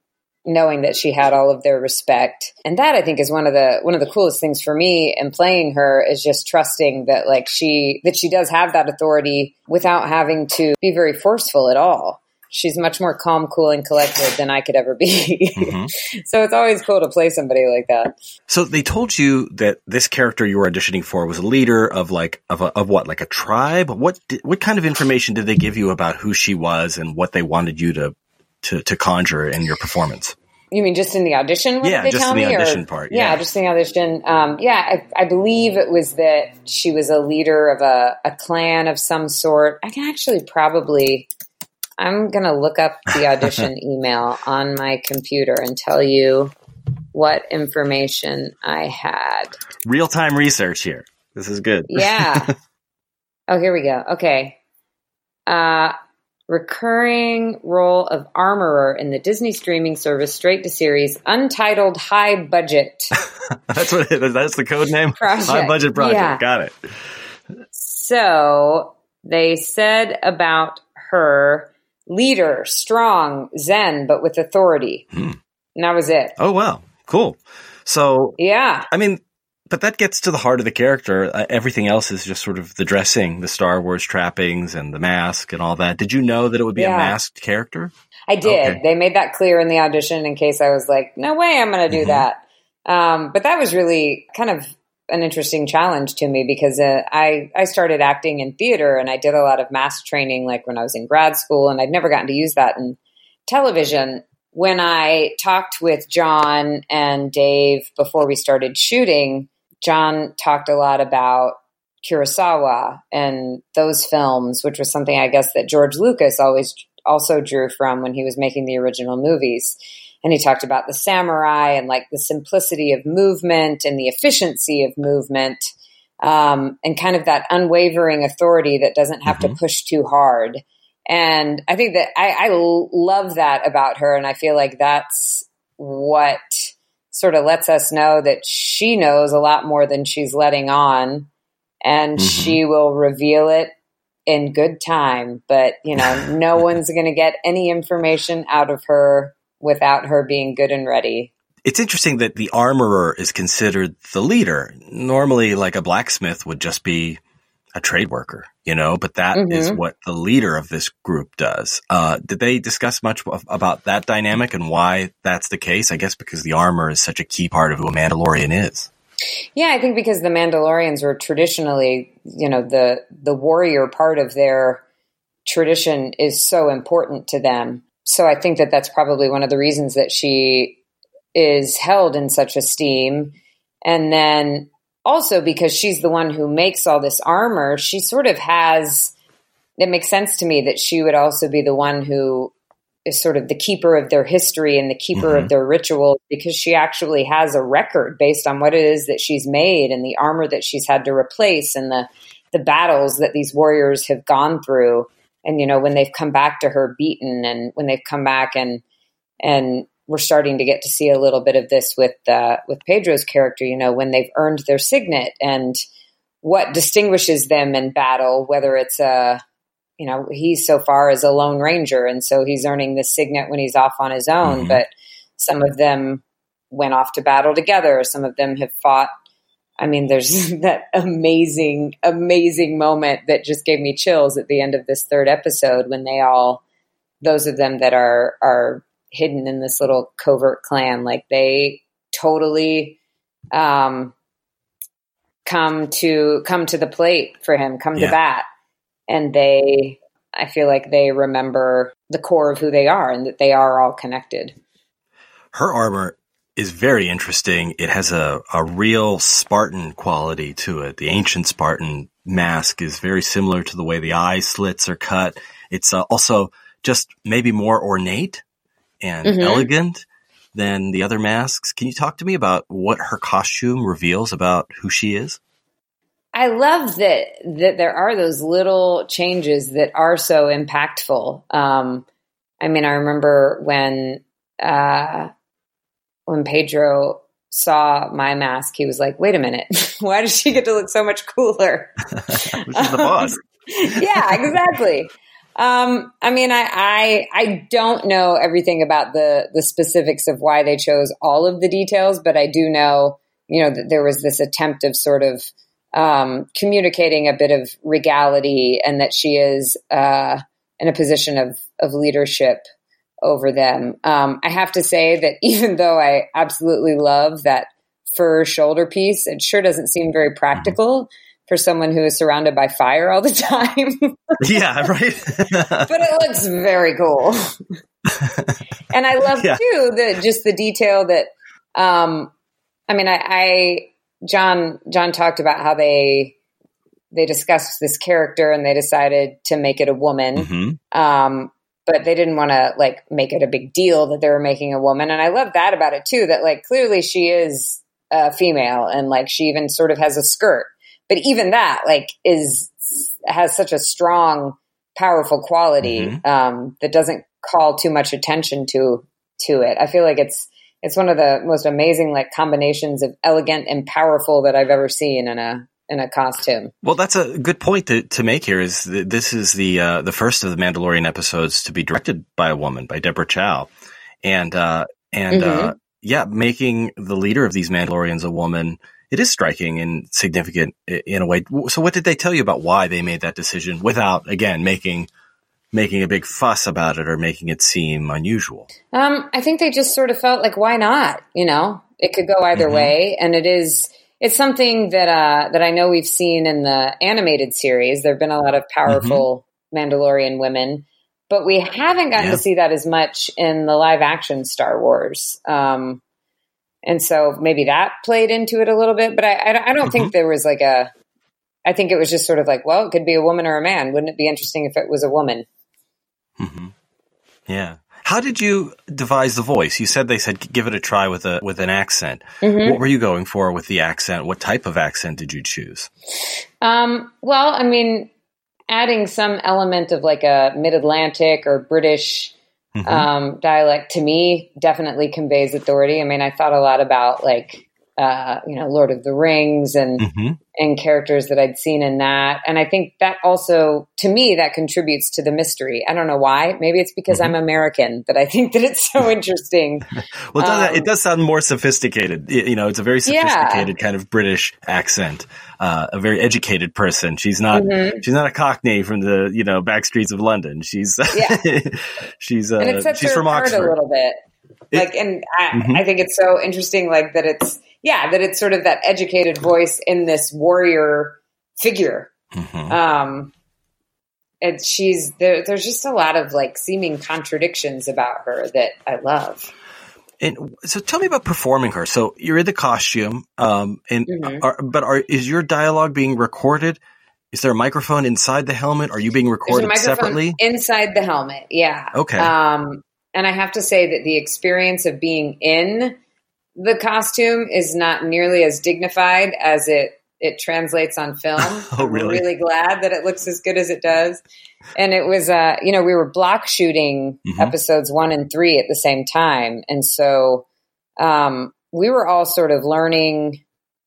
knowing that she had all of their respect. And that I think is one of the one of the coolest things for me in playing her is just trusting that like she that she does have that authority without having to be very forceful at all. She's much more calm, cool, and collected than I could ever be. Mm-hmm. So it's always cool to play somebody like that. So they told you that this character you were auditioning for was a leader of like of a, of what, like a tribe? What did, what kind of information did they give you about who she was and what they wanted you to to, to conjure in your performance? You mean just in the audition? What yeah, did they just tell in the me, audition or, part. Yeah, yeah, just in the audition. Um, yeah, I, I believe it was that she was a leader of a, a clan of some sort. I can actually probably... I'm going to look up the audition email on my computer and tell you what information I had. Real-time research here. This is good. Yeah. Oh, here we go. Okay. Uh, recurring role of armorer in the Disney streaming service straight-to-series Untitled High Budget. That's what it is. That's the code name? Project. High Budget Project. Yeah. Got it. So they said about her... leader, strong, zen, but with authority. Hmm. And that was it. Oh, wow. Cool. So, yeah. I mean, but that gets to the heart of the character. Uh, everything else is just sort of the dressing, the Star Wars trappings and the mask and all that. Did you know that it would be yeah. a masked character? I did. Okay. They made that clear in the audition in case I was like, no way I'm going to do mm-hmm. that. Um, but that was really kind of an interesting challenge to me because uh, I, I started acting in theater and I did a lot of mask training like when I was in grad school, and I'd never gotten to use that in television. When I talked with John and Dave before we started shooting, John talked a lot about Kurosawa and those films, which was something I guess that George Lucas always also drew from when he was making the original movies. And he talked about the samurai and like the simplicity of movement and the efficiency of movement, um, and kind of that unwavering authority that doesn't have mm-hmm. to push too hard. And I think that I, I love that about her. And I feel like that's what sort of lets us know that she knows a lot more than she's letting on. And mm-hmm. she will reveal it in good time. But, you know, no one's going to get any information out of her without her being good and ready. It's interesting that the armorer is considered the leader. Normally, like a blacksmith would just be a trade worker, you know, but that mm-hmm. is what the leader of this group does. Uh, did they discuss much about that dynamic and why that's the case? I guess because the armor is such a key part of who a Mandalorian is. Yeah, I think because the Mandalorians were traditionally, you know, the the warrior part of their tradition is so important to them. So I think that that's probably one of the reasons that she is held in such esteem. And then also because she's the one who makes all this armor, she sort of has, it makes sense to me that she would also be the one who is sort of the keeper of their history and the keeper mm-hmm. of their rituals, because she actually has a record based on what it is that she's made and the armor that she's had to replace and the, the battles that these warriors have gone through. And, you know, when they've come back to her beaten and when they've come back and, and we're starting to get to see a little bit of this with, uh, with Pedro's character, you know, when they've earned their signet and what distinguishes them in battle, whether it's a, you know, he's so far as a lone ranger. And so he's earning the signet when he's off on his own, mm-hmm. but some of them went off to battle together. Some of them have fought. I mean, there's that amazing, amazing moment that just gave me chills at the end of this third episode when they all, those of them that are, are hidden in this little covert clan, like they totally, um, come to, come to the plate for him, come yeah. to bat. And they, I feel like they remember the core of who they are and that they are all connected. Her armor is very interesting. It has a, a real Spartan quality to it. The ancient Spartan mask is very similar to the way the eye slits are cut. It's uh, also just maybe more ornate and mm-hmm. elegant than the other masks. Can you talk to me about what her costume reveals about who she is? I love that that there are those little changes that are so impactful. Um, I mean, I remember when uh, when Pedro saw my mask, he was like, "Wait a minute, why does she get to look so much cooler?" She's the boss. Yeah, exactly. Um, I mean, I, I, I don't know everything about the, the specifics of why they chose all of the details, but I do know, you know, that there was this attempt of sort of, um, communicating a bit of regality and that she is, uh, in a position of, of leadership over them. Um, I have to say that even though I absolutely love that fur shoulder piece, it sure doesn't seem very practical for someone who is surrounded by fire all the time. Yeah, right. But it looks very cool. And I love yeah. too, the, just the detail that, um, I mean, I, I, John, John talked about how they, they discussed this character and they decided to make it a woman. Mm-hmm. Um, but they didn't want to like make it a big deal that they were making a woman. And I love that about it too, that like clearly she is a female and like she even sort of has a skirt. But even that, like, is has such a strong, powerful quality mm-hmm. um, that doesn't call too much attention to to it. I feel like it's it's one of the most amazing like combinations of elegant and powerful that I've ever seen in a in a costume. Well, that's a good point to, to make here. Is that this is the uh, the first of the Mandalorian episodes to be directed by a woman, by Deborah Chow, and uh, and mm-hmm. uh, yeah, making the leader of these Mandalorians a woman. It is striking and significant in a way. So what did they tell you about why they made that decision without, again, making making a big fuss about it or making it seem unusual? Um, I think they just sort of felt like, why not? You know, it could go either mm-hmm. way. And it is, it's something that, uh, that I know we've seen in the animated series. There've been a lot of powerful mm-hmm. Mandalorian women, but we haven't gotten yeah. to see that as much in the live action Star Wars. Um, And so maybe that played into it a little bit, but I, I, I don't mm-hmm. think there was like a, I think it was just sort of like, well, it could be a woman or a man. Wouldn't it be interesting if it was a woman? Mm-hmm. Yeah. How did you devise the voice? You said they said give it a try with a with an accent. Mm-hmm. What were you going for with the accent? What type of accent did you choose? Um, well, I mean, adding some element of like a mid-Atlantic or British Mm-hmm. Um, dialect to me definitely conveys authority. I mean, I thought a lot about like, uh, you know, Lord of the Rings and, mm-hmm. and characters that I'd seen in that. And I think that also, to me, that contributes to the mystery. I don't know why. Maybe it's because mm-hmm. I'm American that I think that it's so interesting. Well, it does, um, it does sound more sophisticated. You know, it's a very sophisticated yeah. kind of British accent. Uh, a very educated person. She's not, mm-hmm. she's not a Cockney from the, you know, back streets of London. She's, yeah. she's, uh, and it sets she's her from apart Oxford a little bit. It, like, and I, mm-hmm. I think it's so interesting, like that it's, yeah, that it's sort of that educated voice in this warrior figure. Mm-hmm. Um, and she's there, there's just a lot of like seeming contradictions about her that I love. And so tell me about performing her. So you're in the costume, um, and mm-hmm. are, but are, is your dialogue being recorded? Is there a microphone inside the helmet? Are you being recorded There's a microphone separately? Inside the helmet. Yeah. Okay. Um, and I have to say that the experience of being in the costume is not nearly as dignified as it, it translates on film. Oh, really? I'm really glad that it looks as good as it does. And it was, uh, you know, we were block shooting mm-hmm. episodes one and three at the same time. And so um, we were all sort of learning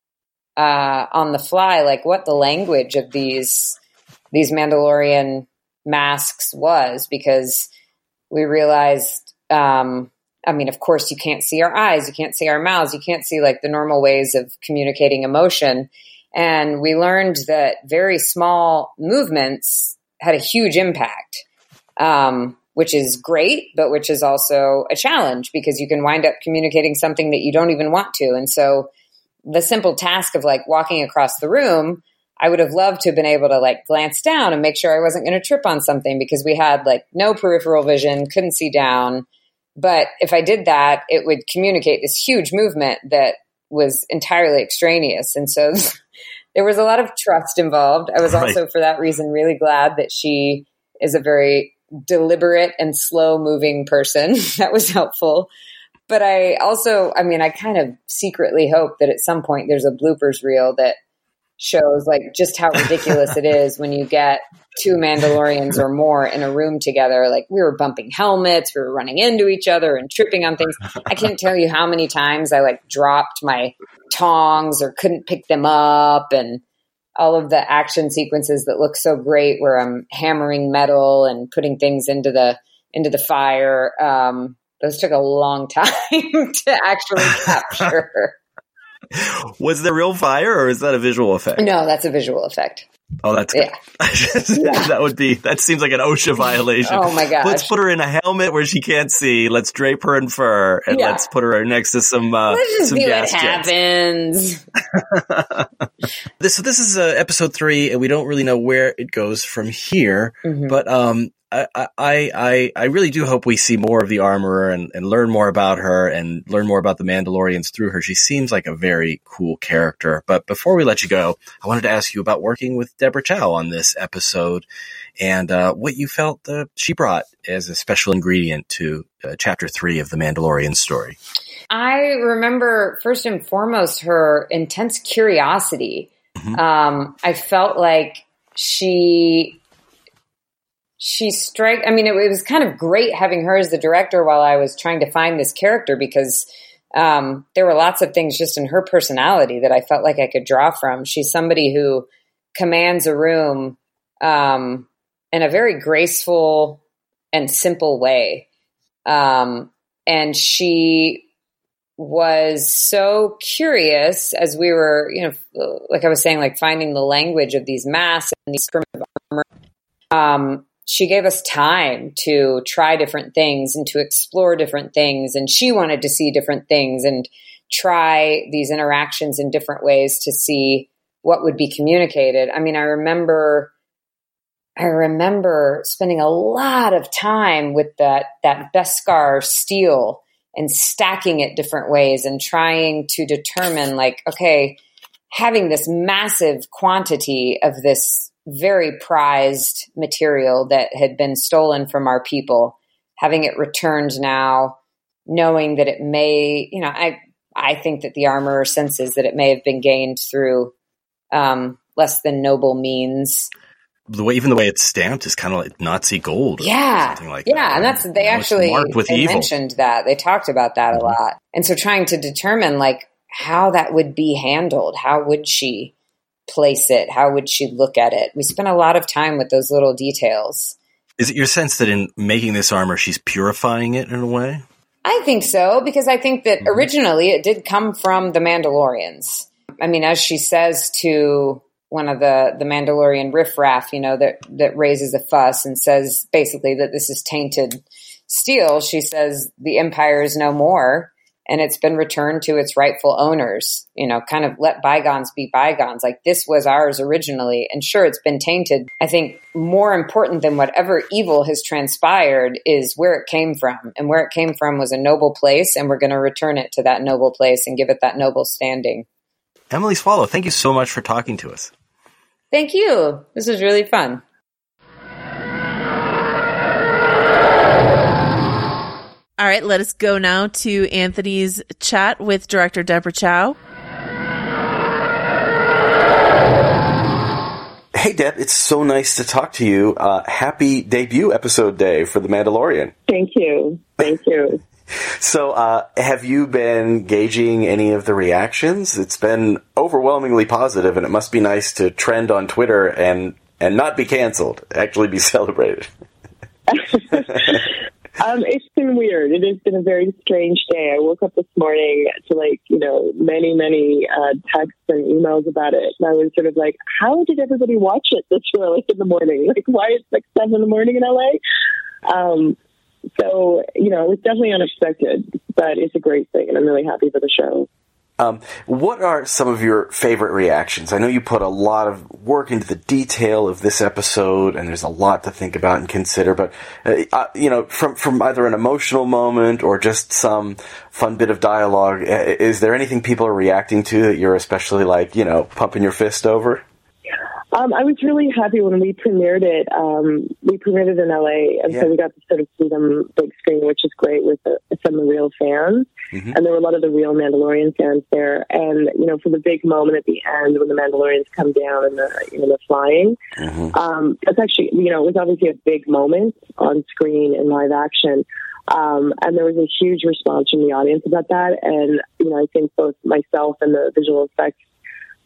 uh, on the fly, like what the language of these, these Mandalorian masks was, because we realized, um, I mean, of course, you can't see our eyes, you can't see our mouths, you can't see like the normal ways of communicating emotion. And we learned that very small movements had a huge impact, um, which is great, but which is also a challenge because you can wind up communicating something that you don't even want to. And so the simple task of like walking across the room, I would have loved to have been able to like glance down and make sure I wasn't going to trip on something because we had like no peripheral vision, couldn't see down. But if I did that, it would communicate this huge movement that was entirely extraneous. And so there was a lot of trust involved. I was right. also, for that reason, really glad that she is a very deliberate and slow moving person. That was helpful. But I also, I mean, I kind of secretly hope that at some point there's a bloopers reel that shows like just how ridiculous it is when you get two Mandalorians or more in a room together. Like we were bumping helmets, we were running into each other and tripping on things. I can't tell you how many times I like dropped my tongs or couldn't pick them up. And all of the action sequences that look so great where I'm hammering metal and putting things into the, into the fire. Um, those took a long time to actually capture. Was there real fire or is that a visual effect? No, that's a visual effect. Oh, that's good. Yeah. That would be, that seems like an OSHA violation. Oh my gosh. Let's put her in a helmet where she can't see. Let's drape her in fur and Yeah. let's put her next to some, uh, Let's just some see gas what jets. happens. This, so this is uh, episode three and we don't really know where it goes from here, Mhm. but, um, I, I, I, I really do hope we see more of the Armorer and, and learn more about her and learn more about the Mandalorians through her. She seems like a very cool character. But before we let you go, I wanted to ask you about working with Deborah Chow on this episode and uh, what you felt uh, she brought as a special ingredient to uh, chapter three of the Mandalorian story. I remember first and foremost her intense curiosity. Mhm. Um, I felt like she she strike. I mean, it, it was kind of great having her as the director while I was trying to find this character because um, there were lots of things just in her personality that I felt like I could draw from. She's somebody who commands a room um, in a very graceful and simple way, um, and she was so curious as we were, you know, like I was saying, like finding the language of these masks and these primitive armor. Um, she gave us time to try different things and to explore different things. And she wanted to see different things and try these interactions in different ways to see what would be communicated. I mean, I remember, I remember spending a lot of time with that, that Beskar steel and stacking it different ways and trying to determine like, okay, having this massive quantity of this very prized material that had been stolen from our people, having it returned now, knowing that it may, you know, I, I think that the armorer senses that it may have been gained through um, less than noble means. The way, even the way it's stamped is kind of like Nazi gold. Or Yeah. something like yeah. that. And that's, they You know, it's actually marked with they evil. mentioned that. They talked about that Mhm. a lot. And so trying to determine like how that would be handled, how would she place it? How would she look at it? We spent a lot of time with those little details. Is it your sense that in making this armor, she's purifying it in a way? I think so, because I think that Mhm. originally it did come from the Mandalorians. I mean, as she says to one of the, the Mandalorian riffraff, you know, that, that raises a fuss and says basically that this is tainted steel, she says the Empire is no more and it's been returned to its rightful owners, you know, kind of let bygones be bygones. Like this was ours originally. And sure, it's been tainted. I think more important than whatever evil has transpired is where it came from. And where it came from was a noble place. And we're going to return it to that noble place and give it that noble standing. Emily Swallow, thank you so much for talking to us. Thank you. This was really fun. All right, let us go now to Anthony's chat with director Deborah Chow. Hey, Deb, it's so nice to talk to you. Uh, happy debut episode day for The Mandalorian. Thank you. Thank you. So, uh, have you been gauging any of the reactions? It's been overwhelmingly positive, and it must be nice to trend on Twitter and, and not be canceled, actually be celebrated. Um, it's been weird. It has been a very strange day. I woke up this morning to like, you know, many, many uh, texts and emails about it. And I was sort of like, how did everybody watch it this early in the morning? Like, why it's like seven in the morning in L A? Um, so, you know, it was definitely unexpected, but it's a great thing. And I'm really happy for the show. Um, what are some of your favorite reactions? I know you put a lot of work into the detail of this episode, and there's a lot to think about and consider, but, uh, uh, you know, from, from either an emotional moment or just some fun bit of dialogue, is there anything people are reacting to that you're especially, like, you know, pumping your fist over? Um, I was really happy when we premiered it. Um, we premiered it in L A, and Yeah. so we got to sort of see them big screen, which is great with the, some of the real fans. Mm-hmm. And there were a lot of the real Mandalorian fans there. And, you know, for the big moment at the end when the Mandalorians come down and the, you know, they're flying, Mm-hmm. um, that's actually, you know, it was obviously a big moment on screen in live action. Um, and there was a huge response from the audience about that. And, you know, I think both myself and the visual effects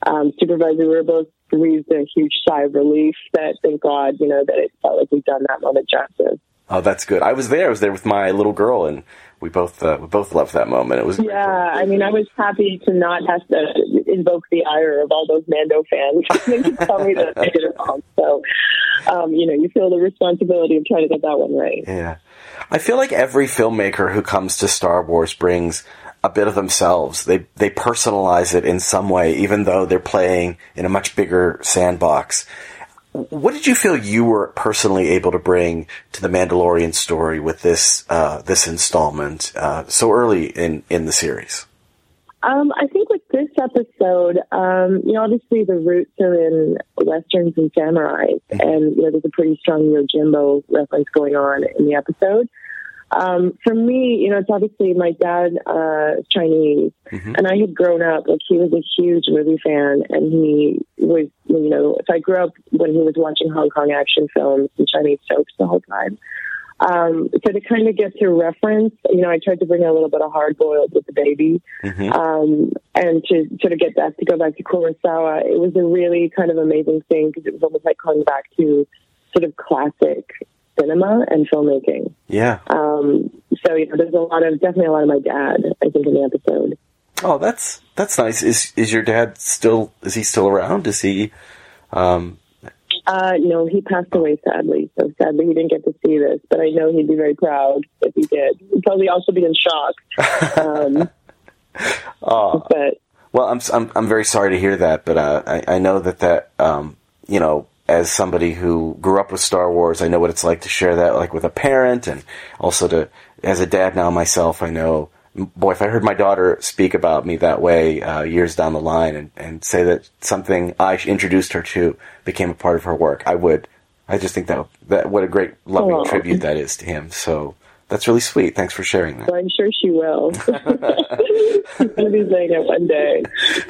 um, supervisor, we were both breathed a huge sigh of relief that, thank God, you know, that it felt like we'd done that moment justice. Oh, that's good. I was there. I was there with my little girl, and we both uh, we both loved that moment. It was yeah. I mean, I was happy to not have to invoke the ire of all those Mando fans. They could tell me that they did it wrong. So, um, you know, you feel the responsibility of trying to get that one right. Yeah, I feel like every filmmaker who comes to Star Wars brings a bit of themselves. They they personalize it in some way, even though they're playing in a much bigger sandbox. What did you feel you were personally able to bring to the Mandalorian story with this uh, this installment uh, so early in, in the series? Um, I think with this episode, um, you know, obviously the roots are in westerns and samurais, mm-hmm. and you know, there's a pretty strong Yojimbo reference going on in the episode. Um, for me, you know, it's obviously my dad, uh, is Chinese, mm-hmm. and I had grown up, like, he was a huge movie fan, and he was, you know, so I grew up when he was watching Hong Kong action films and Chinese soaps the whole time. Um, so to kind of get to reference, you know, I tried to bring a little bit of hard boiled with the baby, mm-hmm. um, and to sort of get back, to go back to Kurosawa, it was a really kind of amazing thing, because it was almost like going back to sort of classic cinema and filmmaking. Yeah. Um, so, you know, there's a lot of, definitely a lot of my dad, I think, in the episode. Oh, that's, that's nice. Is, is your dad still, is he still around? Is he, um... Uh, no, he passed away, sadly. So sadly, he didn't get to see this, but I know he'd be very proud if he did. He'd probably also be in shock. Um, oh. But. Well, I'm, I'm, I'm very sorry to hear that, but, uh, I, I know that that, um, you know, as somebody who grew up with Star Wars, I know what it's like to share that, like, with a parent, and also to, as a dad now myself, I know, boy, if I heard my daughter speak about me that way uh, years down the line, and, and say that something I introduced her to became a part of her work, I would. I just think that that what a great, loving oh. tribute that is to him. So that's really sweet. Thanks for sharing that. Well, I'm sure she will. She's going to be saying it one day.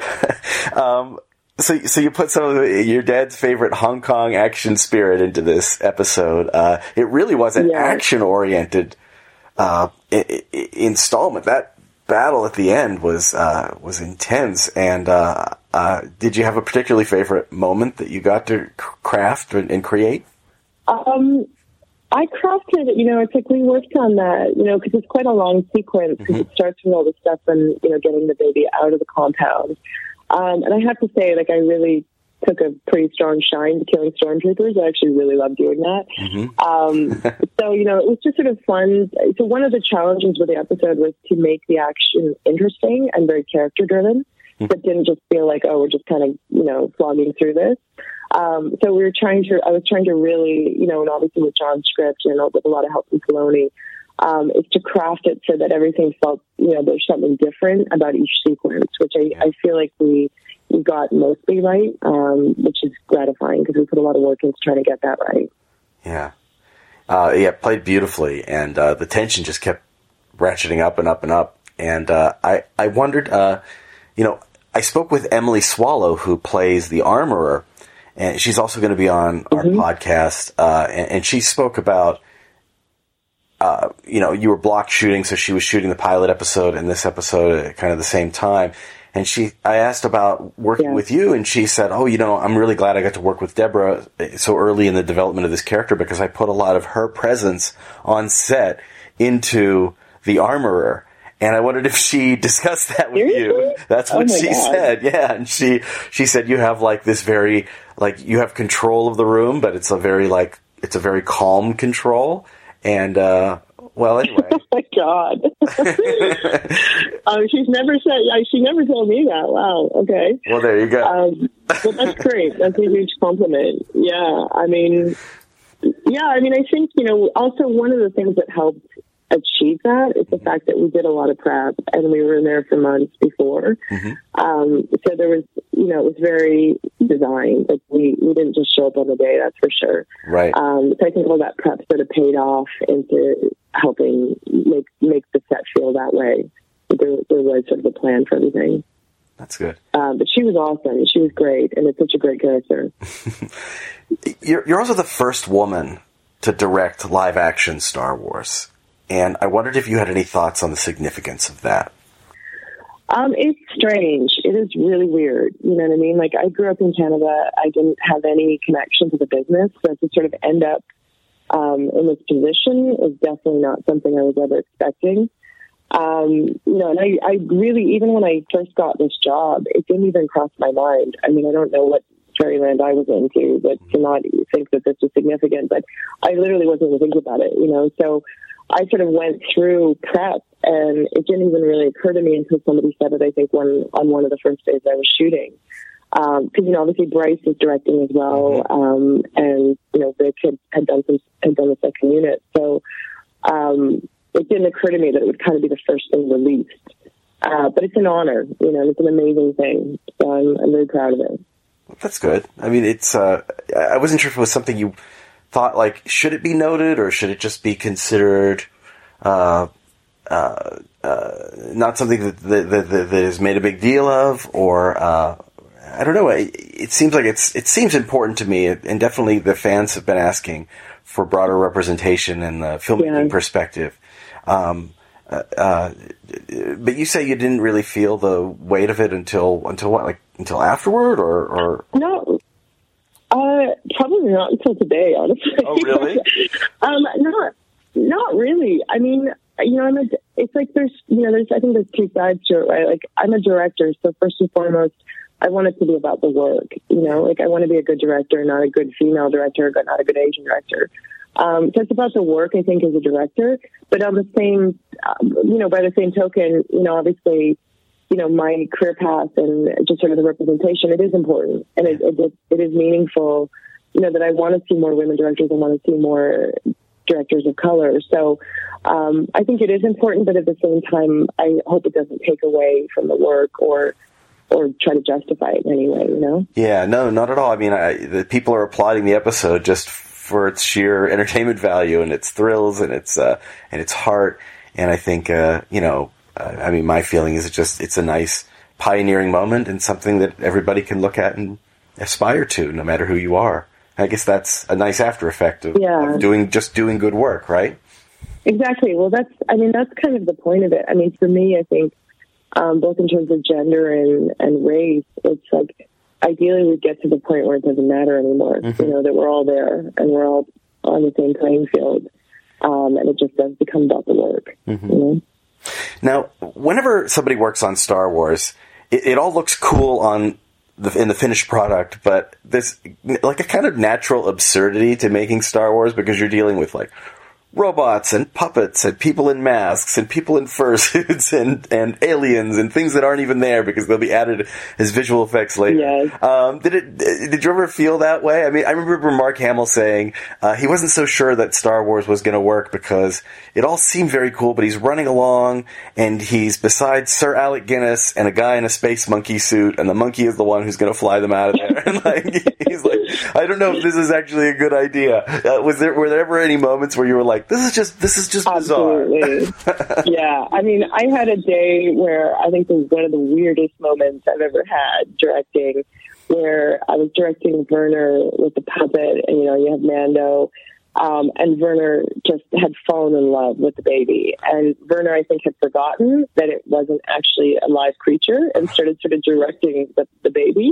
um, So, so you put some of the, your dad's favorite Hong Kong action spirit into this episode. Uh, it really was an yeah. action-oriented uh, I- I- installment. That battle at the end was uh, was intense. And uh, uh, did you have a particularly favorite moment that you got to craft and, and create? Um, I crafted, you know, it's like we worked on that, you know, because it's quite a long sequence. Because mm-hmm. it starts with all the stuff and, you know, getting the baby out of the compound. Um, and I have to say, like, I really took a pretty strong shine to killing stormtroopers. I actually really love doing that. Mm-hmm. Um, so, you know, it was just sort of fun. So one of the challenges with the episode was to make the action interesting and very character-driven, mm-hmm. but didn't just feel like, oh, we're just kind of, you know, slogging through this. Um, so we were trying to, I was trying to really, you know, and obviously with John's script and with a lot of help from Filoni, Um, is to craft it so that everything felt, you know, there's something different about each sequence, which I, I feel like we we got mostly right, um, which is gratifying because we put a lot of work into trying to get that right. Yeah. Uh, yeah, played beautifully, and uh, the tension just kept ratcheting up and up and up. And uh, I, I wondered, uh, you know, I spoke with Emily Swallow, who plays the Armorer, and she's also going to be on our mm-hmm. podcast, uh, and, and she spoke about Uh, you know, you were block shooting, so she was shooting the pilot episode and this episode at kind of the same time. And she, I asked about working yeah. with you, and she said, oh, you know, I'm really glad I got to work with Deborah so early in the development of this character because I put a lot of her presence on set into the Armorer. And I wondered if she discussed that with Seriously? you. That's what oh she God. said. Yeah. And she, she said you have like this very, like, you have control of the room, but it's a very, like, it's a very calm control. And, uh, well, anyway. Oh my God. um, she's never said, she never told me that. Wow. Okay. Well, there you go. Um, but that's great. That's a huge compliment. Yeah. I mean, yeah, I mean, I think, you know, also one of the things that helped achieve that is the fact that we did a lot of prep and we were in there for months before. Mm-hmm. Um, so there was, you know, it was very designed. Like we, we didn't just show up on the day, that's for sure. Right. Um, so I think all that prep sort of paid off into helping make, make the set feel that way. There, there was sort of a plan for everything. That's good. Um, but she was awesome. She was great. And it's such a great character. you're, you're also the first woman to direct live action Star Wars. And I wondered if you had any thoughts on the significance of that. Um, it's strange. It is really weird. You know what I mean? Like, I grew up in Canada. I didn't have any connection to the business. So to sort of end up um, in this position is definitely not something I was ever expecting. Um, you know, and I, I really, even when I first got this job, it didn't even cross my mind. I mean, I don't know what fairyland I was into, but to not think that this was significant, but I literally wasn't even thinking about it, you know? So I sort of went through prep, and it didn't even really occur to me until somebody said it, I think, one, on one of the first days I was shooting. Um, cause, you know, obviously Bryce is directing as well. Um, and, you know, Vic had, had done some, had done the second unit. So, um, it didn't occur to me that it would kind of be the first thing released. Uh, but it's an honor, you know, it's an amazing thing. So I'm, I'm very proud of it. That's good. I mean, it's, uh, I wasn't sure if it was something you thought, like, should it be noted or should it just be considered, uh, uh, uh, not something that, that, that, that is made a big deal of, or, uh, I don't know. It, it seems like it's, it seems important to me, and definitely the fans have been asking for broader representation and the filmmaking yeah. perspective. Um, uh, uh, but you say you didn't really feel the weight of it until, until what, like, until afterward, or, or? No, uh, probably not until today, honestly. Oh, really? um, not, not really. I mean, you know, I'm a, it's like there's, you know, there's, I think there's two sides to it, right? Like, I'm a director, so first and foremost, I want it to be about the work, you know, like I want to be a good director, not a good female director, but not a good Asian director. Um, so it's about the work, I think, as a director, but on the same, um, you know, by the same token, you know, obviously, you know, my career path and just sort of the representation, it is important, and it, it, it is meaningful, you know, that I want to see more women directors. I want to see more directors of color. So, um, I think it is important, but at the same time, I hope it doesn't take away from the work or, or try to justify it in any way, you know? Yeah, no, not at all. I mean, I, the people are applauding the episode just for its sheer entertainment value and its thrills and its, uh, and its heart. And I think, uh, you know, uh, I mean, my feeling is it just, it's a nice pioneering moment and something that everybody can look at and aspire to, no matter who you are. I guess that's a nice after effect of, yeah. of doing, just doing good work, right? Exactly. Well, that's, I mean, that's kind of the point of it. I mean, for me, I think, um, both in terms of gender and, and race, it's like, ideally we get to the point where it doesn't matter anymore, mm-hmm. you know, that we're all there and we're all on the same playing field. Um, and it just does become about the work. Mm-hmm. You know? Now, whenever somebody works on Star Wars, it, it all looks cool on the, in the finished product, but there's like a kind of natural absurdity to making Star Wars because you're dealing with like robots and puppets and people in masks and people in fursuits and, and aliens and things that aren't even there because they'll be added as visual effects later. Yes. Um, did it? Did you ever feel that way? I mean, I remember Mark Hamill saying uh, he wasn't so sure that Star Wars was going to work because it all seemed very cool, but he's running along and he's beside Sir Alec Guinness and a guy in a space monkey suit, and the monkey is the one who's going to fly them out of there. And like he's like, I don't know if this is actually a good idea. Uh, was there were there ever any moments where you were like, This is just this is just bizarre. Absolutely. Yeah. I mean, I had a day where I think it was one of the weirdest moments I've ever had directing, where I was directing Werner with the puppet, and you know, you have Mando, um, and Werner just had fallen in love with the baby. And Werner, I think, had forgotten that it wasn't actually a live creature and started sort of directing the, the baby.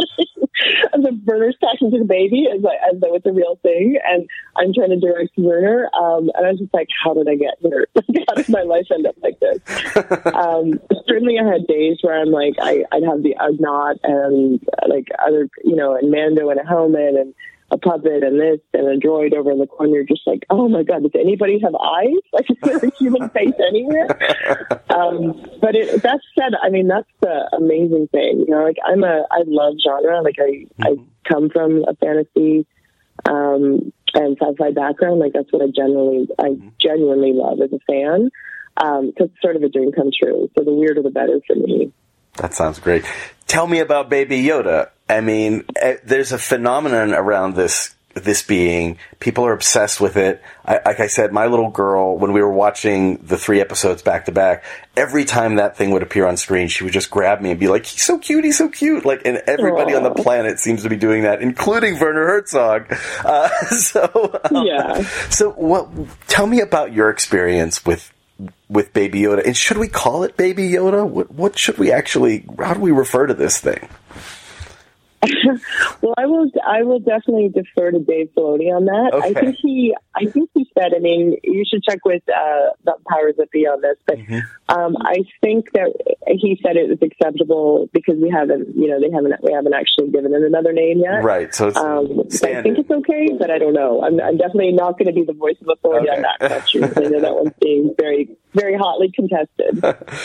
And the Werner's talking to the baby as, as though it's a real thing. And I'm trying to direct Werner. Um, and I was just like, how did I get here? How did my life end up like this? um, certainly I had days where I'm like, I, I'd have the Ugnaught and uh, like other, you know, and Mando in a helmet and a puppet and this and a droid over in the corner. You're just like, oh my God, does anybody have eyes? Like, is there a human face anywhere? Um, but it, that said, I mean, that's the amazing thing. You know, like I'm a, I love genre. Like I, mm-hmm. I come from a fantasy, um, and sci-fi background. Like that's what I generally, I mm-hmm. genuinely love as a fan. Um, so it's sort of a dream come true. So the weirder the better for me. That sounds great. Tell me about Baby Yoda. I mean, there's a phenomenon around this this being. People are obsessed with it. I, like I said, my little girl, when we were watching the three episodes back to back, every time that thing would appear on screen, she would just grab me and be like, he's so cute, he's so cute. Like, and everybody Aww. on the planet seems to be doing that, including Werner Herzog. Uh, so, um, yeah. So, what? Tell me about your experience with with Baby Yoda. And should we call it Baby Yoda? What, what should we actually, how do we refer to this thing? Well, I will. I will definitely defer to Dave Filoni on that. Okay. I think he. I think he said. I mean, you should check with uh, the powers that be on this. But Mm-hmm. um, I think that he said it was acceptable because we haven't. You know, they haven't. We haven't actually given it another name yet. Right. So it's Um, so I standard. think it's okay, but I don't know. I'm, I'm definitely not going to be the voice of authority Okay. on that question. I know that one's being very, very hotly contested.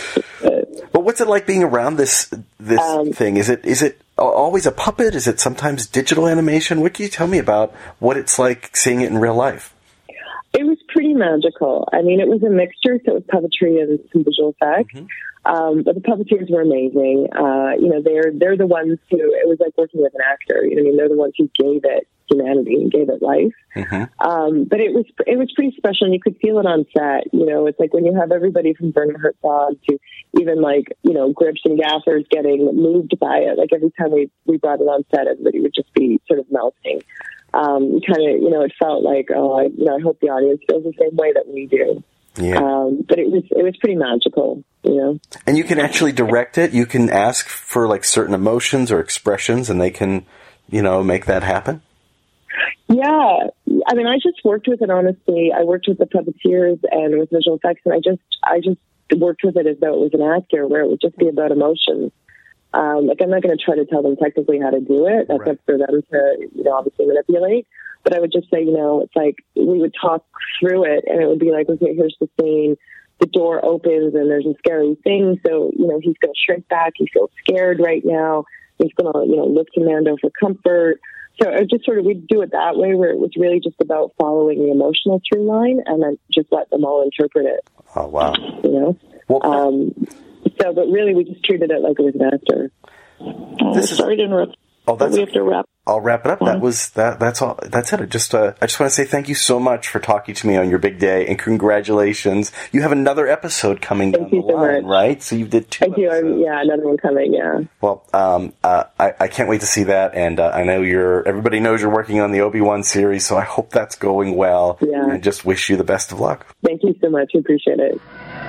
But what's it like being around this this Um, thing? Is it is it always a puppet? Is it sometimes digital animation? What can you tell me about what it's like seeing it in real life? It was pretty magical. I mean, it was a mixture, so it was puppetry and some visual effects. Um, but the puppeteers were amazing. Uh, you know, they're they're the ones who, it was like working with an actor. You know what I mean? They're the ones who gave it humanity and gave it life. Um, but it was it was pretty special, and you could feel it on set. You know, it's like when you have everybody from Werner Herzog to even like, you know, grips and gaffers getting moved by it. Like every time we, we brought it on set, everybody would just be sort of melting. Um, kind of, you know, it felt like, oh, I, you know, I hope the audience feels the same way that we do. Yeah. Um, but it was it was pretty magical, you know. And you can actually direct it. You can ask for like certain emotions or expressions, and they can, you know, make that happen. Yeah, I mean, I just worked with it, honestly. I worked with the puppeteers and with visual effects, and I just, I just worked with it as though it was an actor, where it would just be about emotions. Um, like, I'm not going to try to tell them technically how to do it. That's Right. up for them to, you know, obviously manipulate. But I would just say, you know, it's like we would talk through it, and it would be like, okay, here's the scene. The door opens, and there's a scary thing. So, you know, he's going to shrink back. He feels scared right now. He's going to, you know, look to Mando for comfort. So it just sort of, we'd do it that way, where it was really just about following the emotional through line, and then just let them all interpret it. Oh, wow. You know? Well, Um, so, but really, we just treated it like it was an actor. This is- Sorry to interrupt. Oh, that's we have to wrap. I'll wrap it up. That was that. That's all. That's it. I just, uh, I just want to say thank you so much for talking to me on your big day, and congratulations. You have another episode coming Thank down you the so line, much. right? So you did two. I do. I'm, yeah, another one coming. Yeah. Well, um, uh, I, I can't wait to see that, and uh, I know you're. Everybody knows you're working on the Obi-Wan series, so I hope that's going well. Yeah. And just wish you the best of luck. Thank you so much. I appreciate it.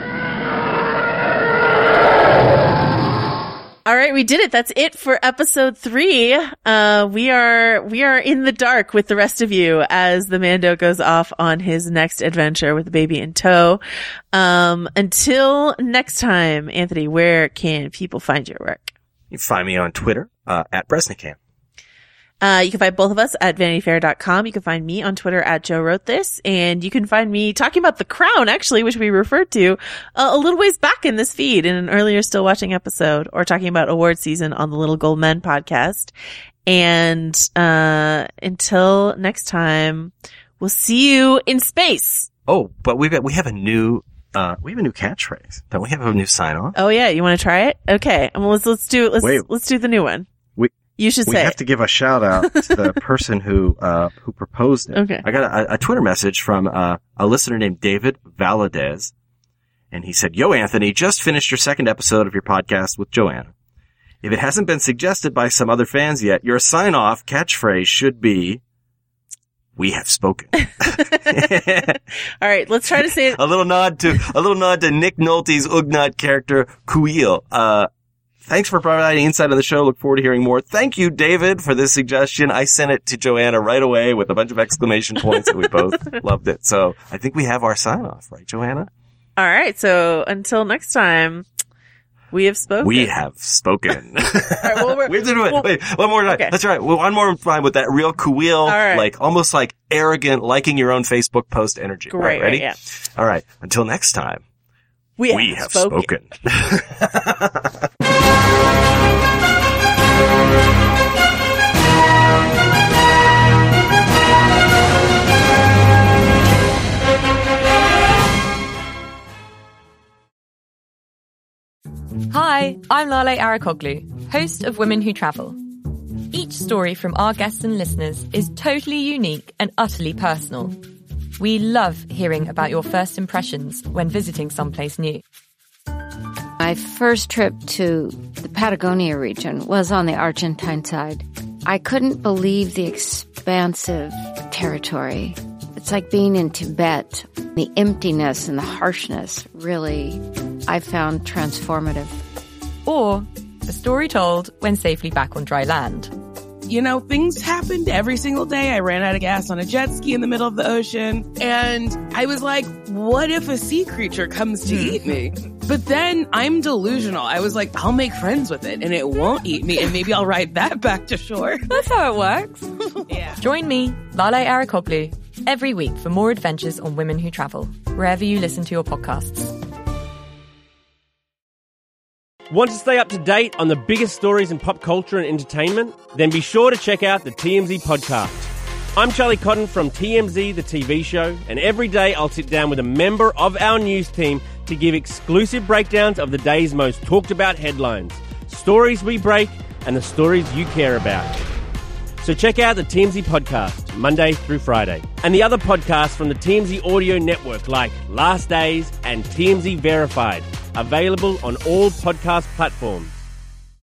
All right, we did it. That's it for episode three. Uh, we are, we are in the dark with the rest of you as the Mando goes off on his next adventure with the baby in tow. Um, until next time, Anthony, where can people find your work? You can find me on Twitter, uh, at Bresnikan. Uh, you can find both of us at vanity fair dot com. You can find me on Twitter at Joe Wrote This, and you can find me talking about The Crown, actually, which we referred to uh, a little ways back in this feed in an earlier Still Watching episode, or talking about award season on the Little Gold Men podcast. And uh, until next time, we'll see you in space. Oh, but we've got, we have a new, uh, we have a new catchphrase. Don't we have a new sign off? Oh yeah, you want to try it? Okay, well, let's let's do let's Wait. let's do the new one. We You should we say have it. to give a shout out to the person who uh who proposed it. Okay. I got a, a Twitter message from uh, a listener named David Valadez, and he said, "Yo, Anthony, just finished your second episode of your podcast with Joanna. If it hasn't been suggested by some other fans yet, your sign-off catchphrase should be, 'We have spoken.'" All right, let's try to say it. a little nod to a little nod to Nick Nolte's Ugnaught character Kuil. Uh, thanks for providing insight on the show. Look forward to hearing more. Thank you, David, for this suggestion. I sent it to Joanna right away with a bunch of exclamation points, and we both loved it. So I think we have our sign off, right, Joanna? All right, so until next time, we have spoken. We have spoken. All right, well, we're- we have to do it. well- Wait, one more time. Okay. That's right. Well, one more time with that real Kuil, All right. like almost like arrogant, liking your own Facebook post energy. All Great, right, ready? right, yeah. All right. Until next time. We, We have, have spoken. spoken. Hi, I'm Lale Arakoglu, host of Women Who Travel. Each story from our guests and listeners is totally unique and utterly personal. We love hearing about your first impressions when visiting someplace new. My first trip to the Patagonia region was on the Argentine side. I couldn't believe the expansive territory. It's like being in Tibet The emptiness and the harshness really, I found transformative. Or a story told when safely back on dry land. You know, things happened every single day. I ran out of gas on a jet ski in the middle of the ocean. And I was like, what if a sea creature comes to eat me? But then I'm delusional. I was like, I'll make friends with it and it won't eat me. And maybe I'll ride that back to shore. That's how it works. Yeah. Join me, Lale Arikoglu, every week for more adventures on Women Who Travel, wherever you listen to your podcasts. Want to stay up to date on the biggest stories in pop culture and entertainment? Then be sure to check out the T M Z podcast. I'm Charlie Cotton from T M Z, the T V show, and every day I'll sit down with a member of our news team to give exclusive breakdowns of the day's most talked about headlines, stories we break, and the stories you care about. So check out the T M Z podcast, Monday through Friday, and the other podcasts from the T M Z audio network like Last Days and T M Z Verified, available on all podcast platforms.